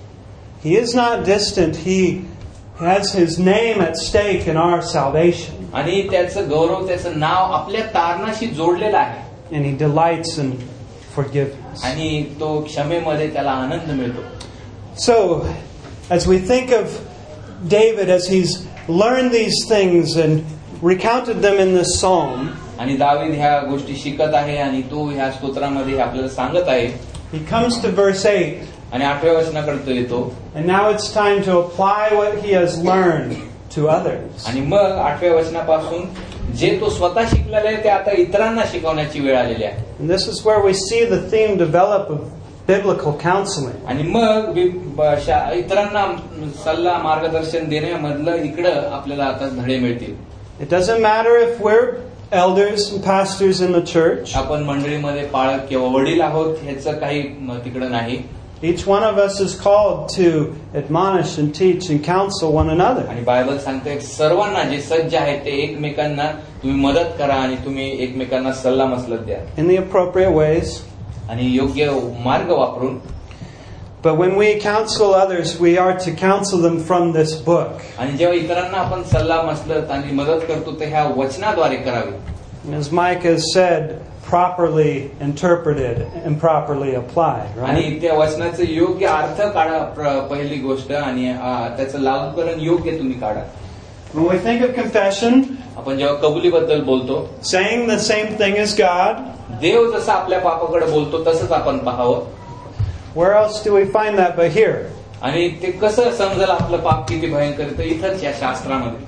[SPEAKER 1] He is not distant. He has His name at stake in our salvation.
[SPEAKER 2] आणि त्याचं गौरव त्याचं नाव आपल्या तारणाशी जोडलेलं आहे.
[SPEAKER 1] And He delights in forgiveness.
[SPEAKER 2] आणि तो क्षमेमध्ये त्याला आनंद मिळतो.
[SPEAKER 1] So, as we think of David as he's learned these things and recounted them in this psalm,
[SPEAKER 2] आणि दावीद ह्या गोष्टी शिकत आहे आणि तो ह्या स्तोत्रामध्ये आपल्याला सांगत आहे.
[SPEAKER 1] he comes to verse eight.
[SPEAKER 2] आणि आठव्या वचनाकडे तो येतो.
[SPEAKER 1] And now it's time to apply what he has learned to others.
[SPEAKER 2] आणि मग आठव्या वचनापासून जे तो स्वतः शिकलेला आहे ते आता इतरांना शिकवण्याची वेळ आलेली आहे.
[SPEAKER 1] And this is where we see the theme develop of biblical counseling.
[SPEAKER 2] आणि मग इतरांना सल्ला मार्गदर्शन देण्यामधलं इकडं आपल्याला आता धडे मिळतील.
[SPEAKER 1] It doesn't matter if we're elders and pastors in the church.
[SPEAKER 2] आपण मंडळीमध्ये पाळक किंवा वडील आहोत ह्याचं काही तिकडं नाही.
[SPEAKER 1] Each one of us is called to admonish and teach and counsel one another.
[SPEAKER 2] आणि बायबल सांगते सर्वांना जे सज्ज आहेत ते एकमेकांना तुम्ही मदत करा आणि तुम्ही एकमेकांना सल्ला मसलत द्या.
[SPEAKER 1] In the appropriate ways.
[SPEAKER 2] आणि योग्य मार्ग वापरून.
[SPEAKER 1] But when we counsel others, we are to counsel them from this book.
[SPEAKER 2] आणि जेव्हा इतरांना आपण सल्ला मसलत आणि मदत करतो ते ह्या वचनाद्वारे करावी.
[SPEAKER 1] As Mike has said, properly interpreted and properly applied, right?
[SPEAKER 2] आणि त्या वचनाचे योग्य अर्थ काढा पहिली गोष्ट आणि त्याचं लागूकरण योग्य तुम्ही काढा.
[SPEAKER 1] When we think of confession,
[SPEAKER 2] आपण जेव्हा कबुलीबद्दल बोलतो,
[SPEAKER 1] saying the same thing as God,
[SPEAKER 2] देव जसं आपल्या पापाकडे बोलतो तसंच आपण पाहावं.
[SPEAKER 1] Where else do we find that but here?
[SPEAKER 2] आणि ते कसं समजेल आपलं पाप किती भयंकर तर इथंच या शास्त्रामध्ये.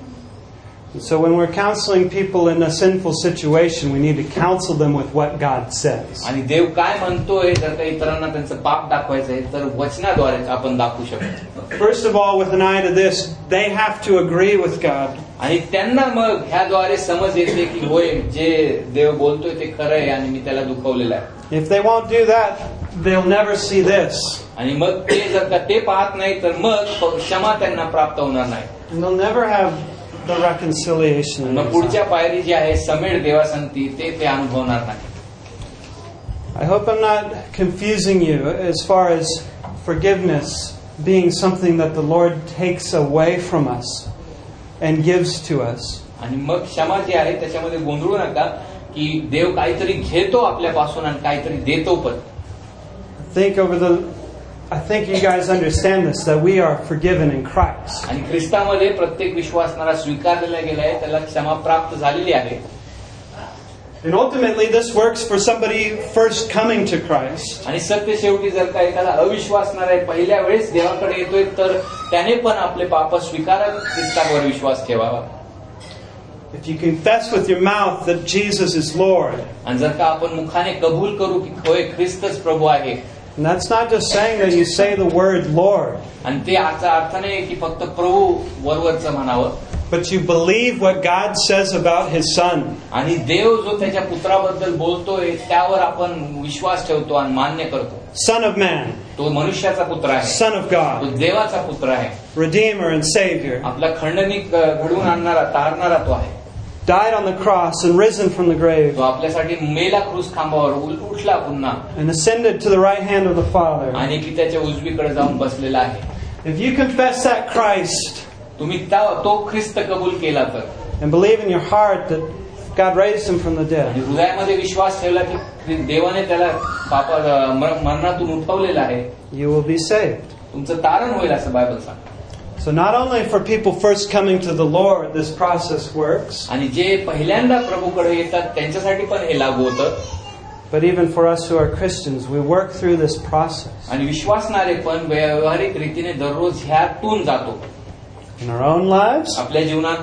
[SPEAKER 1] So when we're counseling people in a sinful situation, we need to counsel them with what God says.
[SPEAKER 2] आणि देव काय म्हणतोय जर का इतरांना त्यांचं पाप दाखवायचं आहे तर वचनाद्वारे आपण दाखवू शकतो.
[SPEAKER 1] First of all, with an eye to this, they have to agree with God.
[SPEAKER 2] आणि त्यांना मग ह्याद्वारे समज येते की होय जे देव बोलतोय ते खरं आहे आणि मी त्याला दुखवलेलं आहे.
[SPEAKER 1] If they won't do that, they'll never see this.
[SPEAKER 2] आणि मग ते जर का ते पाहत नाही तर मग क्षमा त्यांना प्राप्त होणार नाही.
[SPEAKER 1] And they'll never have the reconciliation.
[SPEAKER 2] मग पुढच्या पायरी जी आहे समेट देवासंती ते ते अनुभवणार नाही.
[SPEAKER 1] I hope I'm not confusing you as far as forgiveness being something that the Lord takes away from us and gives to us.
[SPEAKER 2] आणि मग क्षमा जी आहे त्याच्यामध्ये गोंधळू नका की देव काहीतरी घेतो आपल्यापासून आणि काहीतरी देतो पण.
[SPEAKER 1] Think over the I think you guys understand this, that we are forgiven in Christ.
[SPEAKER 2] आणि ख्रिस्तामध्ये प्रत्येक विश्वासणारा स्वीकारलेला गेला आहे त्याला क्षमा प्राप्त झालेली आहे.
[SPEAKER 1] And ultimately this works for somebody first coming to Christ.
[SPEAKER 2] आणि सत्य शेवटी जर का एखादा अविश्वासणार आहे पहिल्या वेळेस देवाकडे येतोय तर त्याने पण आपले पाप स्वीकारत ख्रिस्तावर विश्वास ठेवावा.
[SPEAKER 1] If you confess with your mouth that Jesus is Lord.
[SPEAKER 2] आणि जर का आपण मुखाने कबूल करू की होय ख्रिस्तच प्रभू आहे.
[SPEAKER 1] And that's not just saying that you say the word Lord.
[SPEAKER 2] आणि ते याचा अर्थ नाही की फक्त प्रभू वरवरचं म्हणावं.
[SPEAKER 1] But you believe what God says about His Son.
[SPEAKER 2] आणि देव जो त्याच्या पुत्राबद्दल बोलतोय त्यावर आपण विश्वास ठेवतो आणि मान्य करतो.
[SPEAKER 1] Son of man.
[SPEAKER 2] तो मनुष्याचा पुत्र आहे.
[SPEAKER 1] Son of God.
[SPEAKER 2] तो देवाचा पुत्र आहे.
[SPEAKER 1] Redeemer and Savior.
[SPEAKER 2] आपला खंडनिक घडवून आणणारा तारणारा तो आहे.
[SPEAKER 1] Died on the cross and risen from the grave.
[SPEAKER 2] तो आपल्यासाठी मेला क्रूस खांबावर उठला पुन्हा.
[SPEAKER 1] And ascended to the right hand of the Father.
[SPEAKER 2] आणि की त्याच्या उजवीकडे जाऊन बसलेला आहे.
[SPEAKER 1] If you confess that Christ.
[SPEAKER 2] तुम्ही तो ख्रिस्त कबूल केला तर
[SPEAKER 1] and believe in your heart that God raised him from the dead.
[SPEAKER 2] हृदयामध्ये विश्वास ठेवला की देवाने त्याला पापा मरणातून उठवलेला आहे.
[SPEAKER 1] You will be saved.
[SPEAKER 2] तुमचं तारण होईल असं बायबल सांगतं.
[SPEAKER 1] So not only for people first coming to the Lord this process works.
[SPEAKER 2] आणि जे पहिल्यांदा प्रभूकडे येतात त्यांच्यासाठी पण हे लागू होतं.
[SPEAKER 1] But even for us who are Christians, we work through this process.
[SPEAKER 2] आणि विश्वासणारे पण व्यावहारिक रीतीने दररोज ह्यातून जातो.
[SPEAKER 1] In our own lives.
[SPEAKER 2] आपल्या जीवनात.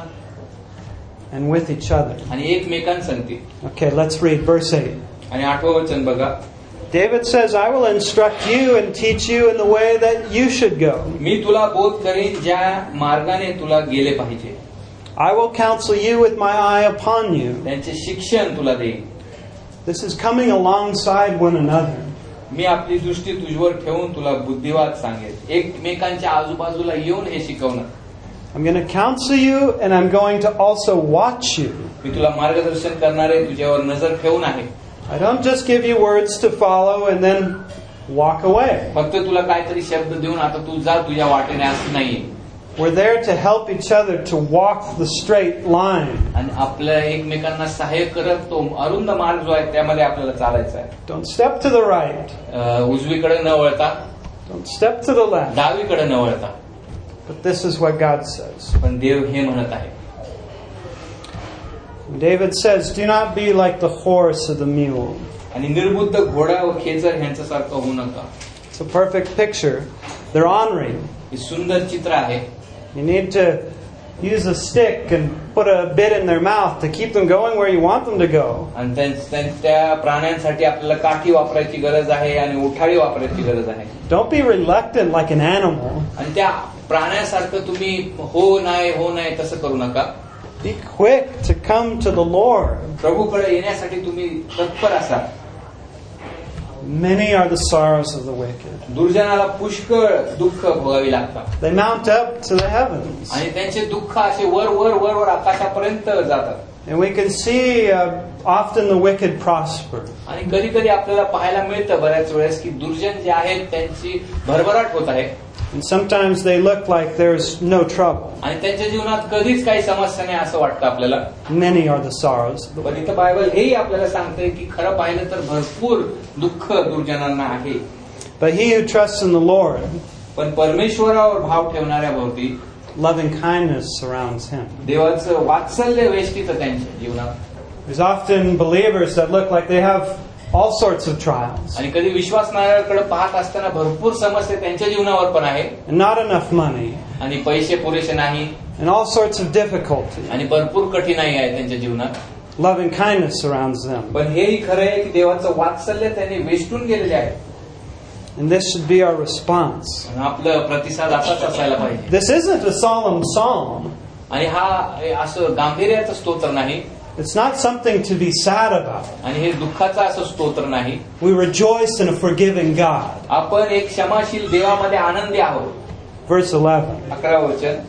[SPEAKER 1] And with each other.
[SPEAKER 2] आणि एकमेकांसंगती.
[SPEAKER 1] Okay, let's read verse eight.
[SPEAKER 2] आणि आठवं वचन बघा.
[SPEAKER 1] David says, I will instruct you and teach you in the way that you should go.
[SPEAKER 2] मी तुला बोध करीन ज्या मार्गाने तुला गेले पाहिजे.
[SPEAKER 1] I will counsel you with my eye upon you.
[SPEAKER 2] त्यांचे शिक्षण तुला देईन.
[SPEAKER 1] This is coming alongside one another.
[SPEAKER 2] मी आपली दृष्टी तुझ्यावर ठेवून तुला बुद्धिवाद सांगेन. एकमेकांच्या आजूबाजूला येऊन हे शिकवणार.
[SPEAKER 1] I'm going to counsel you and I'm going to also watch you.
[SPEAKER 2] मी तुला मार्गदर्शन करणारे तुझ्यावर नजर ठेवून आहे.
[SPEAKER 1] I don't just give you words to follow and then walk away.
[SPEAKER 2] फक्त तुला काहीतरी शब्द देऊन आता तू जा तुझ्या वाटेने असं नाहीये.
[SPEAKER 1] We're there to help each other to walk the straight line.
[SPEAKER 2] आणि आपल्या एकमेकांना सहाय्य करत तो अरुंद मार्ग जो आहे त्यामध्ये आपल्याला चालायचं आहे.
[SPEAKER 1] Don't step to the right.
[SPEAKER 2] उजवीकडे न वळता.
[SPEAKER 1] Don't step to the left.
[SPEAKER 2] डावीकडे न वळता.
[SPEAKER 1] But this is what God says.
[SPEAKER 2] पण देव हे म्हणत आहे.
[SPEAKER 1] David says, do not be like the horse or the mule.
[SPEAKER 2] आणि निर्बुद्ध घोडा व खेचर ह्यांच्यासारखं होऊ नका.
[SPEAKER 1] It's a perfect picture. They're ornery.
[SPEAKER 2] हे सुंदर चित्र आहे.
[SPEAKER 1] You need to use a stick and put a bit in their mouth to keep them going where you want them to go.
[SPEAKER 2] आणि त्या प्राण्यांसाठी आपल्याला काठी वापरायची गरज आहे आणि उठाळी वापरायची गरज आहे.
[SPEAKER 1] Don't be reluctant like an animal.
[SPEAKER 2] आणि त्या प्राण्यासारखं तुम्ही हो नाही हो नाही तसं करू नका.
[SPEAKER 1] Be quick to come to the Lord.
[SPEAKER 2] प्रभूकडे येण्यासाठी तुम्ही तत्पर असा.
[SPEAKER 1] Many are the sorrows of the wicked.
[SPEAKER 2] दुर्जनाला पुष्कळ दुःख भोगावी लागतात.
[SPEAKER 1] They mount up to the heavens.
[SPEAKER 2] आणि त्यांचे दुःख असे वर वर वर वर आकाशापर्यंत जातात.
[SPEAKER 1] And we can see uh, often the wicked prosper.
[SPEAKER 2] आणि कधी कधी आपल्याला पाहायला मिळतं बऱ्याच वेळेस की दुर्जन जे आहेत त्यांची भरभराट होत आहे.
[SPEAKER 1] And sometimes they look like there's no trouble.
[SPEAKER 2] आणि त्यांच्या जीवनात कधीच काही समस्या नाही असं वाटतं आपल्याला.
[SPEAKER 1] Many are the sorrows.
[SPEAKER 2] पण इथं बायबल हेही आपल्याला सांगते की खरं पाहिलं तर भरपूर दुःख दुर्जनांना आहे.
[SPEAKER 1] But he who trusts in the Lord,
[SPEAKER 2] पण परमेश्वरावर भाव ठेवणाऱ्या भोवती
[SPEAKER 1] loving kindness surrounds him.
[SPEAKER 2] देवाचं वात्सल्य वेष्टीचं त्यांच्या जीवनात.
[SPEAKER 1] There's often believers that look like they have all sorts of trials.
[SPEAKER 2] आणि कधी विश्वासणाऱ्याकडे पाहत असताना भरपूर समस्या त्यांच्या जीवनावर पण आहे.
[SPEAKER 1] And not enough money.
[SPEAKER 2] आणि पैसे पुरेसे नाही.
[SPEAKER 1] And all sorts of difficulty.
[SPEAKER 2] आणि भरपूर कठीणाई आहे त्यांच्या जीवनात.
[SPEAKER 1] Loving kindness surrounds them.
[SPEAKER 2] पण हेही खरं आहे की देवाचं वात्सल्य त्यांनी वेष्टून गेलेले आहे.
[SPEAKER 1] And this should be our response.
[SPEAKER 2] आणि आपलं प्रतिसाद असाच असायला पाहिजे.
[SPEAKER 1] This isn't a solemn psalm.
[SPEAKER 2] आणि हा असं गांभीर्याचं स्तोत्र नाही.
[SPEAKER 1] It's not something to be sad about.
[SPEAKER 2] आणि हे दुःखाचं असं स्तोत्र नाही.
[SPEAKER 1] We rejoice in a forgiving God.
[SPEAKER 2] आपण एक क्षमाशील देवामध्ये आनंदी आहोत.
[SPEAKER 1] Verse eleven.
[SPEAKER 2] अकरावं वचन.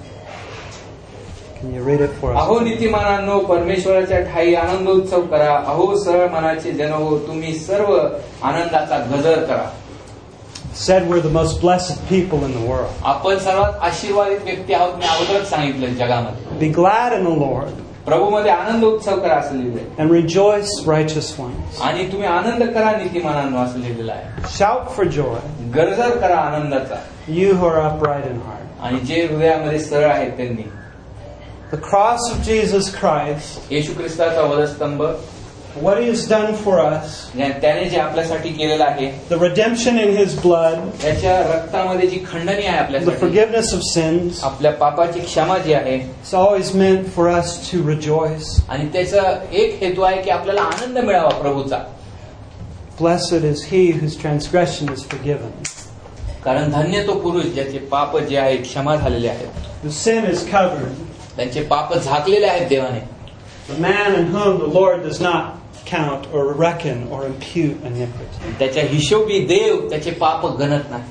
[SPEAKER 1] Can you read it for us?
[SPEAKER 2] अहो नीतिमानांनो परमेश्वराच्या ठाई आनंदोत्सव करा. अहो सरळ मनाचे जन हो तुम्ही सर्व आनंदाचा गजर करा.
[SPEAKER 1] Said we're the most blessed people in the world.
[SPEAKER 2] आपण सर्वात आशीर्वादित व्यक्ती आहोत मी अगोदरच सांगितलं जगामध्ये.
[SPEAKER 1] Be glad in the Lord.
[SPEAKER 2] प्रभूमध्ये आनंद उत्सव करा असं लिहिलंय.
[SPEAKER 1] And rejoice, righteous ones.
[SPEAKER 2] आणि तुम्ही आनंद करा नीतिमानांनो असं लिहिलेलं आहे.
[SPEAKER 1] Shout for joy.
[SPEAKER 2] गरजर करा आनंदाचा.
[SPEAKER 1] You who are upright in heart.
[SPEAKER 2] आणि जे हृदयामध्ये सरळ आहेत त्यांनी.
[SPEAKER 1] The cross of Jesus Christ
[SPEAKER 2] येशू ख्रिस्ताचा वधस्तंभ
[SPEAKER 1] what He has done for us,
[SPEAKER 2] त्याने जे आपल्यासाठी केलेलं आहे,
[SPEAKER 1] the redemption in His blood,
[SPEAKER 2] त्याच्या रक्तामध्ये जी खंडणी आहे
[SPEAKER 1] the
[SPEAKER 2] आपल्यासाठी,
[SPEAKER 1] forgiveness of sins,
[SPEAKER 2] आपल्या पापाची क्षमा जी आहे,
[SPEAKER 1] it's always meant for us to rejoice.
[SPEAKER 2] आणि त्याचा एक हेतू आहे की आपल्याला आनंद मिळावा प्रभूचा.
[SPEAKER 1] Blessed is he whose transgression is forgiven,
[SPEAKER 2] कारण धन्य तो पुरुष ज्याचे पाप जे आहे क्षमा झालेले आहेत,
[SPEAKER 1] whose sin is covered,
[SPEAKER 2] त्यांचे पाप झाकलेले आहेत देवाने.
[SPEAKER 1] the man in whom the Lord does not count or reckon or impute iniquity.
[SPEAKER 2] त्याच्या हिशोबी देव त्याचे पाप गणत नाही.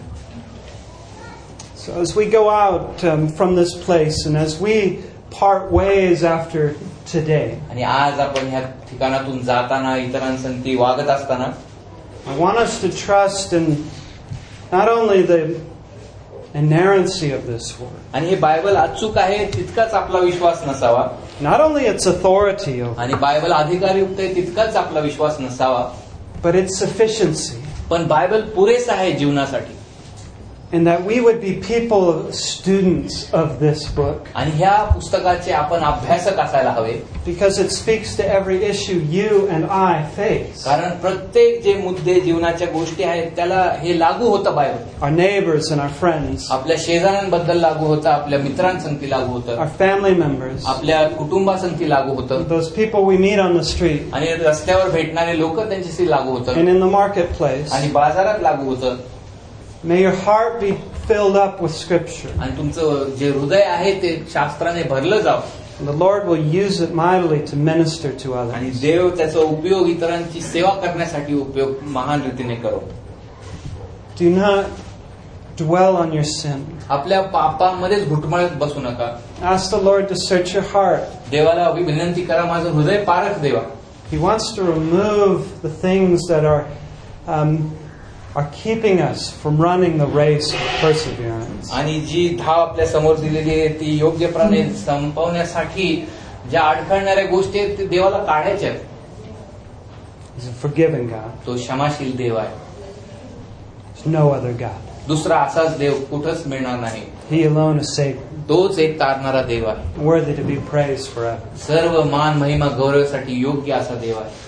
[SPEAKER 1] So as we go out um, from this place and as we part ways after today,
[SPEAKER 2] आणि आज आपण ह्या ठिकाणातून जाताना इतरांसंगती वागत असताना
[SPEAKER 1] I want us to trust in not only the inerrancy of this word,
[SPEAKER 2] आणि हे बायबल अचूक आहे तितकाच आपला विश्वास नसावा,
[SPEAKER 1] not only its authority over,
[SPEAKER 2] आणि बायबल अधिकारयुक्त आहे तितकाच आपला विश्वास नसावा,
[SPEAKER 1] but its sufficiency,
[SPEAKER 2] पण बायबल पुरेसा आहे जीवनासाठी.
[SPEAKER 1] and that we would be people, students of this book,
[SPEAKER 2] आणि ह्या पुस्तकाचे आपण अभ्यासक असायला हवे,
[SPEAKER 1] because it speaks to every issue you and I face.
[SPEAKER 2] कारण प्रत्येक जे मुद्दे जीवनाच्या गोष्टी आहेत त्याला हे लागू होतं Bible.
[SPEAKER 1] Our neighbors and our friends,
[SPEAKER 2] आपल्या शेजाऱ्यांबद्दल लागू होतं, आपल्या मित्रांसंगती लागू होतं,
[SPEAKER 1] our family members,
[SPEAKER 2] आपल्या कुटुंबासंगती लागू होतं,
[SPEAKER 1] those people we meet on the street,
[SPEAKER 2] आणि रस्त्यावर भेटणारे लोक त्यांच्याशी लागू होतं,
[SPEAKER 1] and in the marketplace.
[SPEAKER 2] आणि बाजारात लागू होतं.
[SPEAKER 1] May your heart be filled up with Scripture.
[SPEAKER 2] आणि तुमचं जे हृदय आहे ते शास्त्राने भरलं जावं,
[SPEAKER 1] And the Lord will use it mightily to minister to
[SPEAKER 2] आणि
[SPEAKER 1] others.
[SPEAKER 2] देव त्याचा उपयोग इतरांची सेवा करण्यासाठी उपयोग महान रीतीने करो.
[SPEAKER 1] Do not dwell on your sin.
[SPEAKER 2] आपल्या पापामध्येच घुटमळत बसू नका.
[SPEAKER 1] Ask the Lord to search your heart.
[SPEAKER 2] देवाला विनंती करा, माझं हृदय पारख देवा.
[SPEAKER 1] He wants to remove the things that are um, are keeping us from running the race with perseverance.
[SPEAKER 2] आणि जी धाव आपल्या समोर दिलेली आहे ती योग्यपणे संपवण्यासाठी ज्या अडखळणाऱ्या गोष्टी आहेत ते देवाला काढायच्या आहेत.
[SPEAKER 1] He's a forgiving God.
[SPEAKER 2] तो क्षमाशील देव आहे.
[SPEAKER 1] There's no other God.
[SPEAKER 2] दुसरा असाच देव कुठंच मिळणार नाही.
[SPEAKER 1] He alone is Savior,
[SPEAKER 2] तोच एक तारणारा देव आहे,
[SPEAKER 1] worthy to be praised forever.
[SPEAKER 2] सर्व मान महिमा गौरवासाठी योग्य असा देव आहे.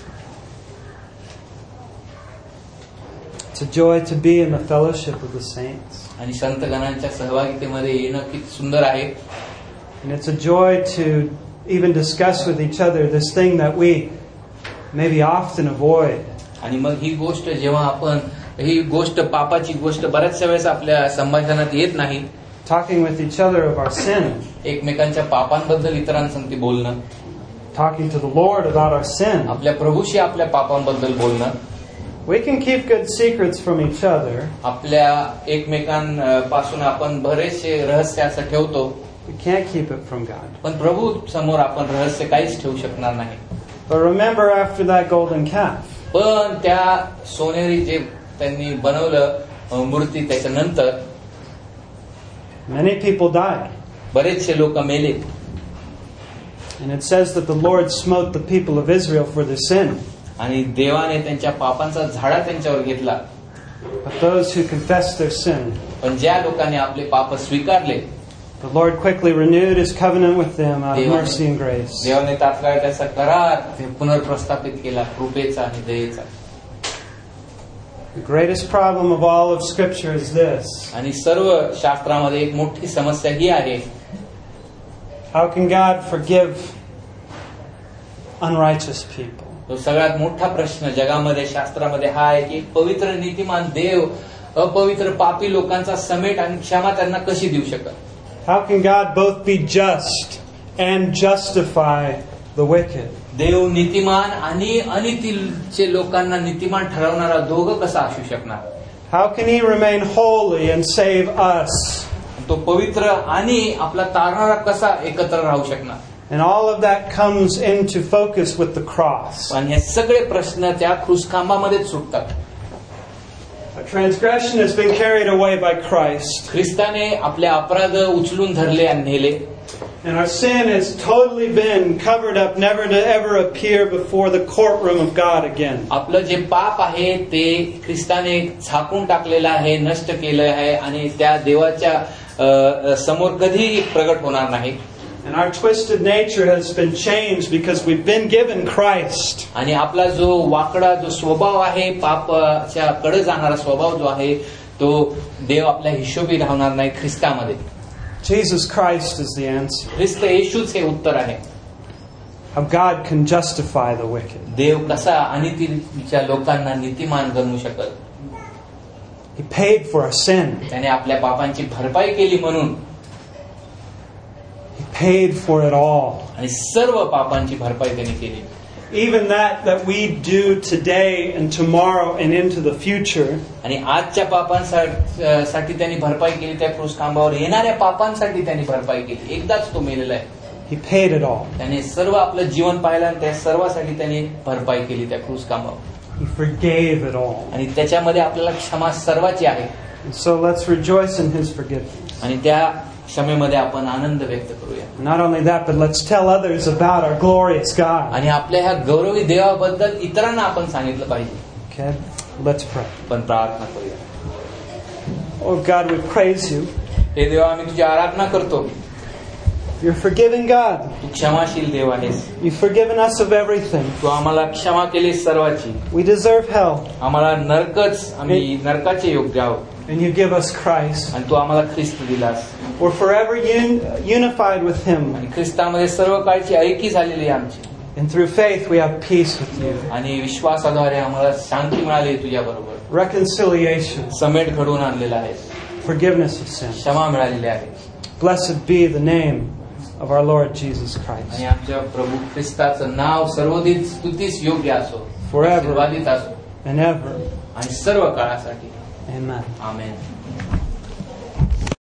[SPEAKER 1] It's a joy to be in the fellowship of the saints.
[SPEAKER 2] आणि संतगणांच्या सहभागितेमध्ये येणं किती सुंदर आहे.
[SPEAKER 1] And it's a joy to even discuss with each other this thing that we maybe often avoid.
[SPEAKER 2] आणि मग ही गोष्ट जेव्हा आपण ही गोष्ट पापाची गोष्ट बऱ्याचशा वेळेस आपल्या संभाषणात येत नाही.
[SPEAKER 1] Talking with each other of our sin.
[SPEAKER 2] एकमेकांच्या पापांबद्दल इतरांसंगती बोलणं.
[SPEAKER 1] Talking to the Lord about our sin.
[SPEAKER 2] आपल्या प्रभूशी आपल्या पापांबद्दल बोलणं.
[SPEAKER 1] We can keep good secrets from each other.
[SPEAKER 2] आपल्या एकमेकांपासून आपण बरेचसे रहस्य असं ठेवतो.
[SPEAKER 1] We can't keep it from God.
[SPEAKER 2] पण प्रभू समोर आपण रहस्य काहीच ठेवू शकणार नाही.
[SPEAKER 1] But remember, after that golden calf,
[SPEAKER 2] पण त्या सोनेरी जे त्यांनी बनवलं मूर्ती त्याच्यानंतर
[SPEAKER 1] many people died.
[SPEAKER 2] बरेचसे लोक मेले.
[SPEAKER 1] And it says that the Lord smote the people of Israel for their sin.
[SPEAKER 2] आणि देवाने त्यांच्या पापांचा झाडा त्यांच्यावर घेतला.
[SPEAKER 1] But those who confessed their sin,
[SPEAKER 2] पण ज्या लोकांनी आपले पाप स्वीकारले,
[SPEAKER 1] the Lord quickly renewed His covenant with them out of mercy and grace.
[SPEAKER 2] देवाने तात्काळ त्याचा करार पुनर्प्रस्थापित केला कृपेचा आणि दयेचा.
[SPEAKER 1] The greatest problem of all of Scripture is this:
[SPEAKER 2] आणि सर्व शास्त्रामध्ये एक मोठी समस्या ही आहे,
[SPEAKER 1] how can God forgive unrighteous people?
[SPEAKER 2] तो सगळ्यात मोठा प्रश्न जगामध्ये शास्त्रामध्ये हा आहे की पवित्र नीतिमान देव अपवित्र पापी लोकांचा समेट आणि क्षमा त्यांना कशी देऊ शकत?
[SPEAKER 1] How can God both be just and justify the wicked?
[SPEAKER 2] देव नीतिमान आणि अनीतीचे लोकांना नीतिमान ठरवणारा दोघं कसा असू शकणार?
[SPEAKER 1] How can He remain holy and save us?
[SPEAKER 2] तो पवित्र आणि आपला तारणारा कसा एकत्र राहू शकणार?
[SPEAKER 1] And all of that comes into focus with the cross.
[SPEAKER 2] आणि हे सगळे प्रश्न त्या क्रूसखांबामध्येच सुटतात.
[SPEAKER 1] A transgression has been carried away by Christ.
[SPEAKER 2] ख्रिस्ताने आपले अपराध उचलून धरले आणि नेले.
[SPEAKER 1] And our sin has totally been covered up, never to ever appear before the courtroom of God again.
[SPEAKER 2] आपलं जे पाप आहे ते ख्रिस्ताने झाकून टाकलेलं आहे, नष्ट केलं आहे आणि त्या देवाच्या समोर कधीही प्रगट होणार नाही.
[SPEAKER 1] And our twisted nature has been changed because we've been given Christ.
[SPEAKER 2] आणि आपला जो वाकडा जो स्वभाव आहे, पापाच्या कडे जाणारा स्वभाव जो आहे, तो देव आपल्या हिशोबी राहणार नाही ख्रिस्तामध्ये.
[SPEAKER 1] Jesus Christ is the answer.
[SPEAKER 2] ख्रिस्त येशूच हे उत्तर आहे.
[SPEAKER 1] How God can justify the wicked.
[SPEAKER 2] देव कसा अनितीच्या लोकांना नीतिमान बनवू शकल.
[SPEAKER 1] He paid for our sin.
[SPEAKER 2] त्याने आपल्या पापांची भरपाई केली म्हणून.
[SPEAKER 1] He paid for it all.
[SPEAKER 2] आणि सर्व पापांची भरपाई त्याने केली.
[SPEAKER 1] Even that that we do today and tomorrow and into the future.
[SPEAKER 2] आणि आजच्या पापांसाठी त्यांनी भरपाई केली त्या क्रूस खांबावर. येणाऱ्या पापांसाठी त्यांनी भरपाई केली. एकदाच तो मेलेला आहे.
[SPEAKER 1] He paid it all.
[SPEAKER 2] त्याने सर्व आपलं जीवन पाहिलं आणि त्या सर्वासाठी त्यांनी भरपाई केली त्या क्रूस खांबावर.
[SPEAKER 1] He forgave it all.
[SPEAKER 2] आणि त्याच्यामध्ये आपल्याला क्षमा सर्वाची आहे.
[SPEAKER 1] And so let's rejoice in His forgiveness.
[SPEAKER 2] आणि त्या क्षमेमध्ये आपण आनंद व्यक्त करूया.
[SPEAKER 1] Not only that, but let's tell others about our glorious God.
[SPEAKER 2] आणि आपल्या ह्या गौरवी देवाबद्दल इतरांना आपण सांगितलं पाहिजे.
[SPEAKER 1] Okay, let's pray.
[SPEAKER 2] पण प्रार्थना करूया.
[SPEAKER 1] Oh God, we praise you.
[SPEAKER 2] हे देवा, आम्ही तुझी आराधना करतो.
[SPEAKER 1] You're a forgiving God.
[SPEAKER 2] तू क्षमाशील देव आहेस.
[SPEAKER 1] You've forgiven us of everything.
[SPEAKER 2] तू आम्हाला क्षमा केली सर्वाची.
[SPEAKER 1] We deserve hell.
[SPEAKER 2] आम्हाला नरकच, आम्ही नरकाचे योग्य आहोत.
[SPEAKER 1] And you give us Christ.
[SPEAKER 2] आणि तू आम्हाला ख्रिस्त दिलास.
[SPEAKER 1] We're forever un- unified with Him.
[SPEAKER 2] आणि ख्रिस्तामध्ये सर्व काळची ऐकी झालेली आहे आमची.
[SPEAKER 1] And through faith we have peace with you.
[SPEAKER 2] आणि विश्वासाद्वारे आम्हाला शांती मिळाली तुझ्या बरोबर.
[SPEAKER 1] Reconciliation.
[SPEAKER 2] समेट घडवून आणलेला आहे.
[SPEAKER 1] Forgiveness of sin.
[SPEAKER 2] क्षमा मिळालेली आहे.
[SPEAKER 1] Blessed be the name of our Lord Jesus Christ.
[SPEAKER 2] आणि आमच्या प्रभू ख्रिस्ताचं नाव सर्वोदित स्तुतीस योग्य असो.
[SPEAKER 1] Forever.
[SPEAKER 2] आशीर्वादित असो.
[SPEAKER 1] And ever.
[SPEAKER 2] आणि सर्व काळासाठी.
[SPEAKER 1] Amen.
[SPEAKER 2] आमेन.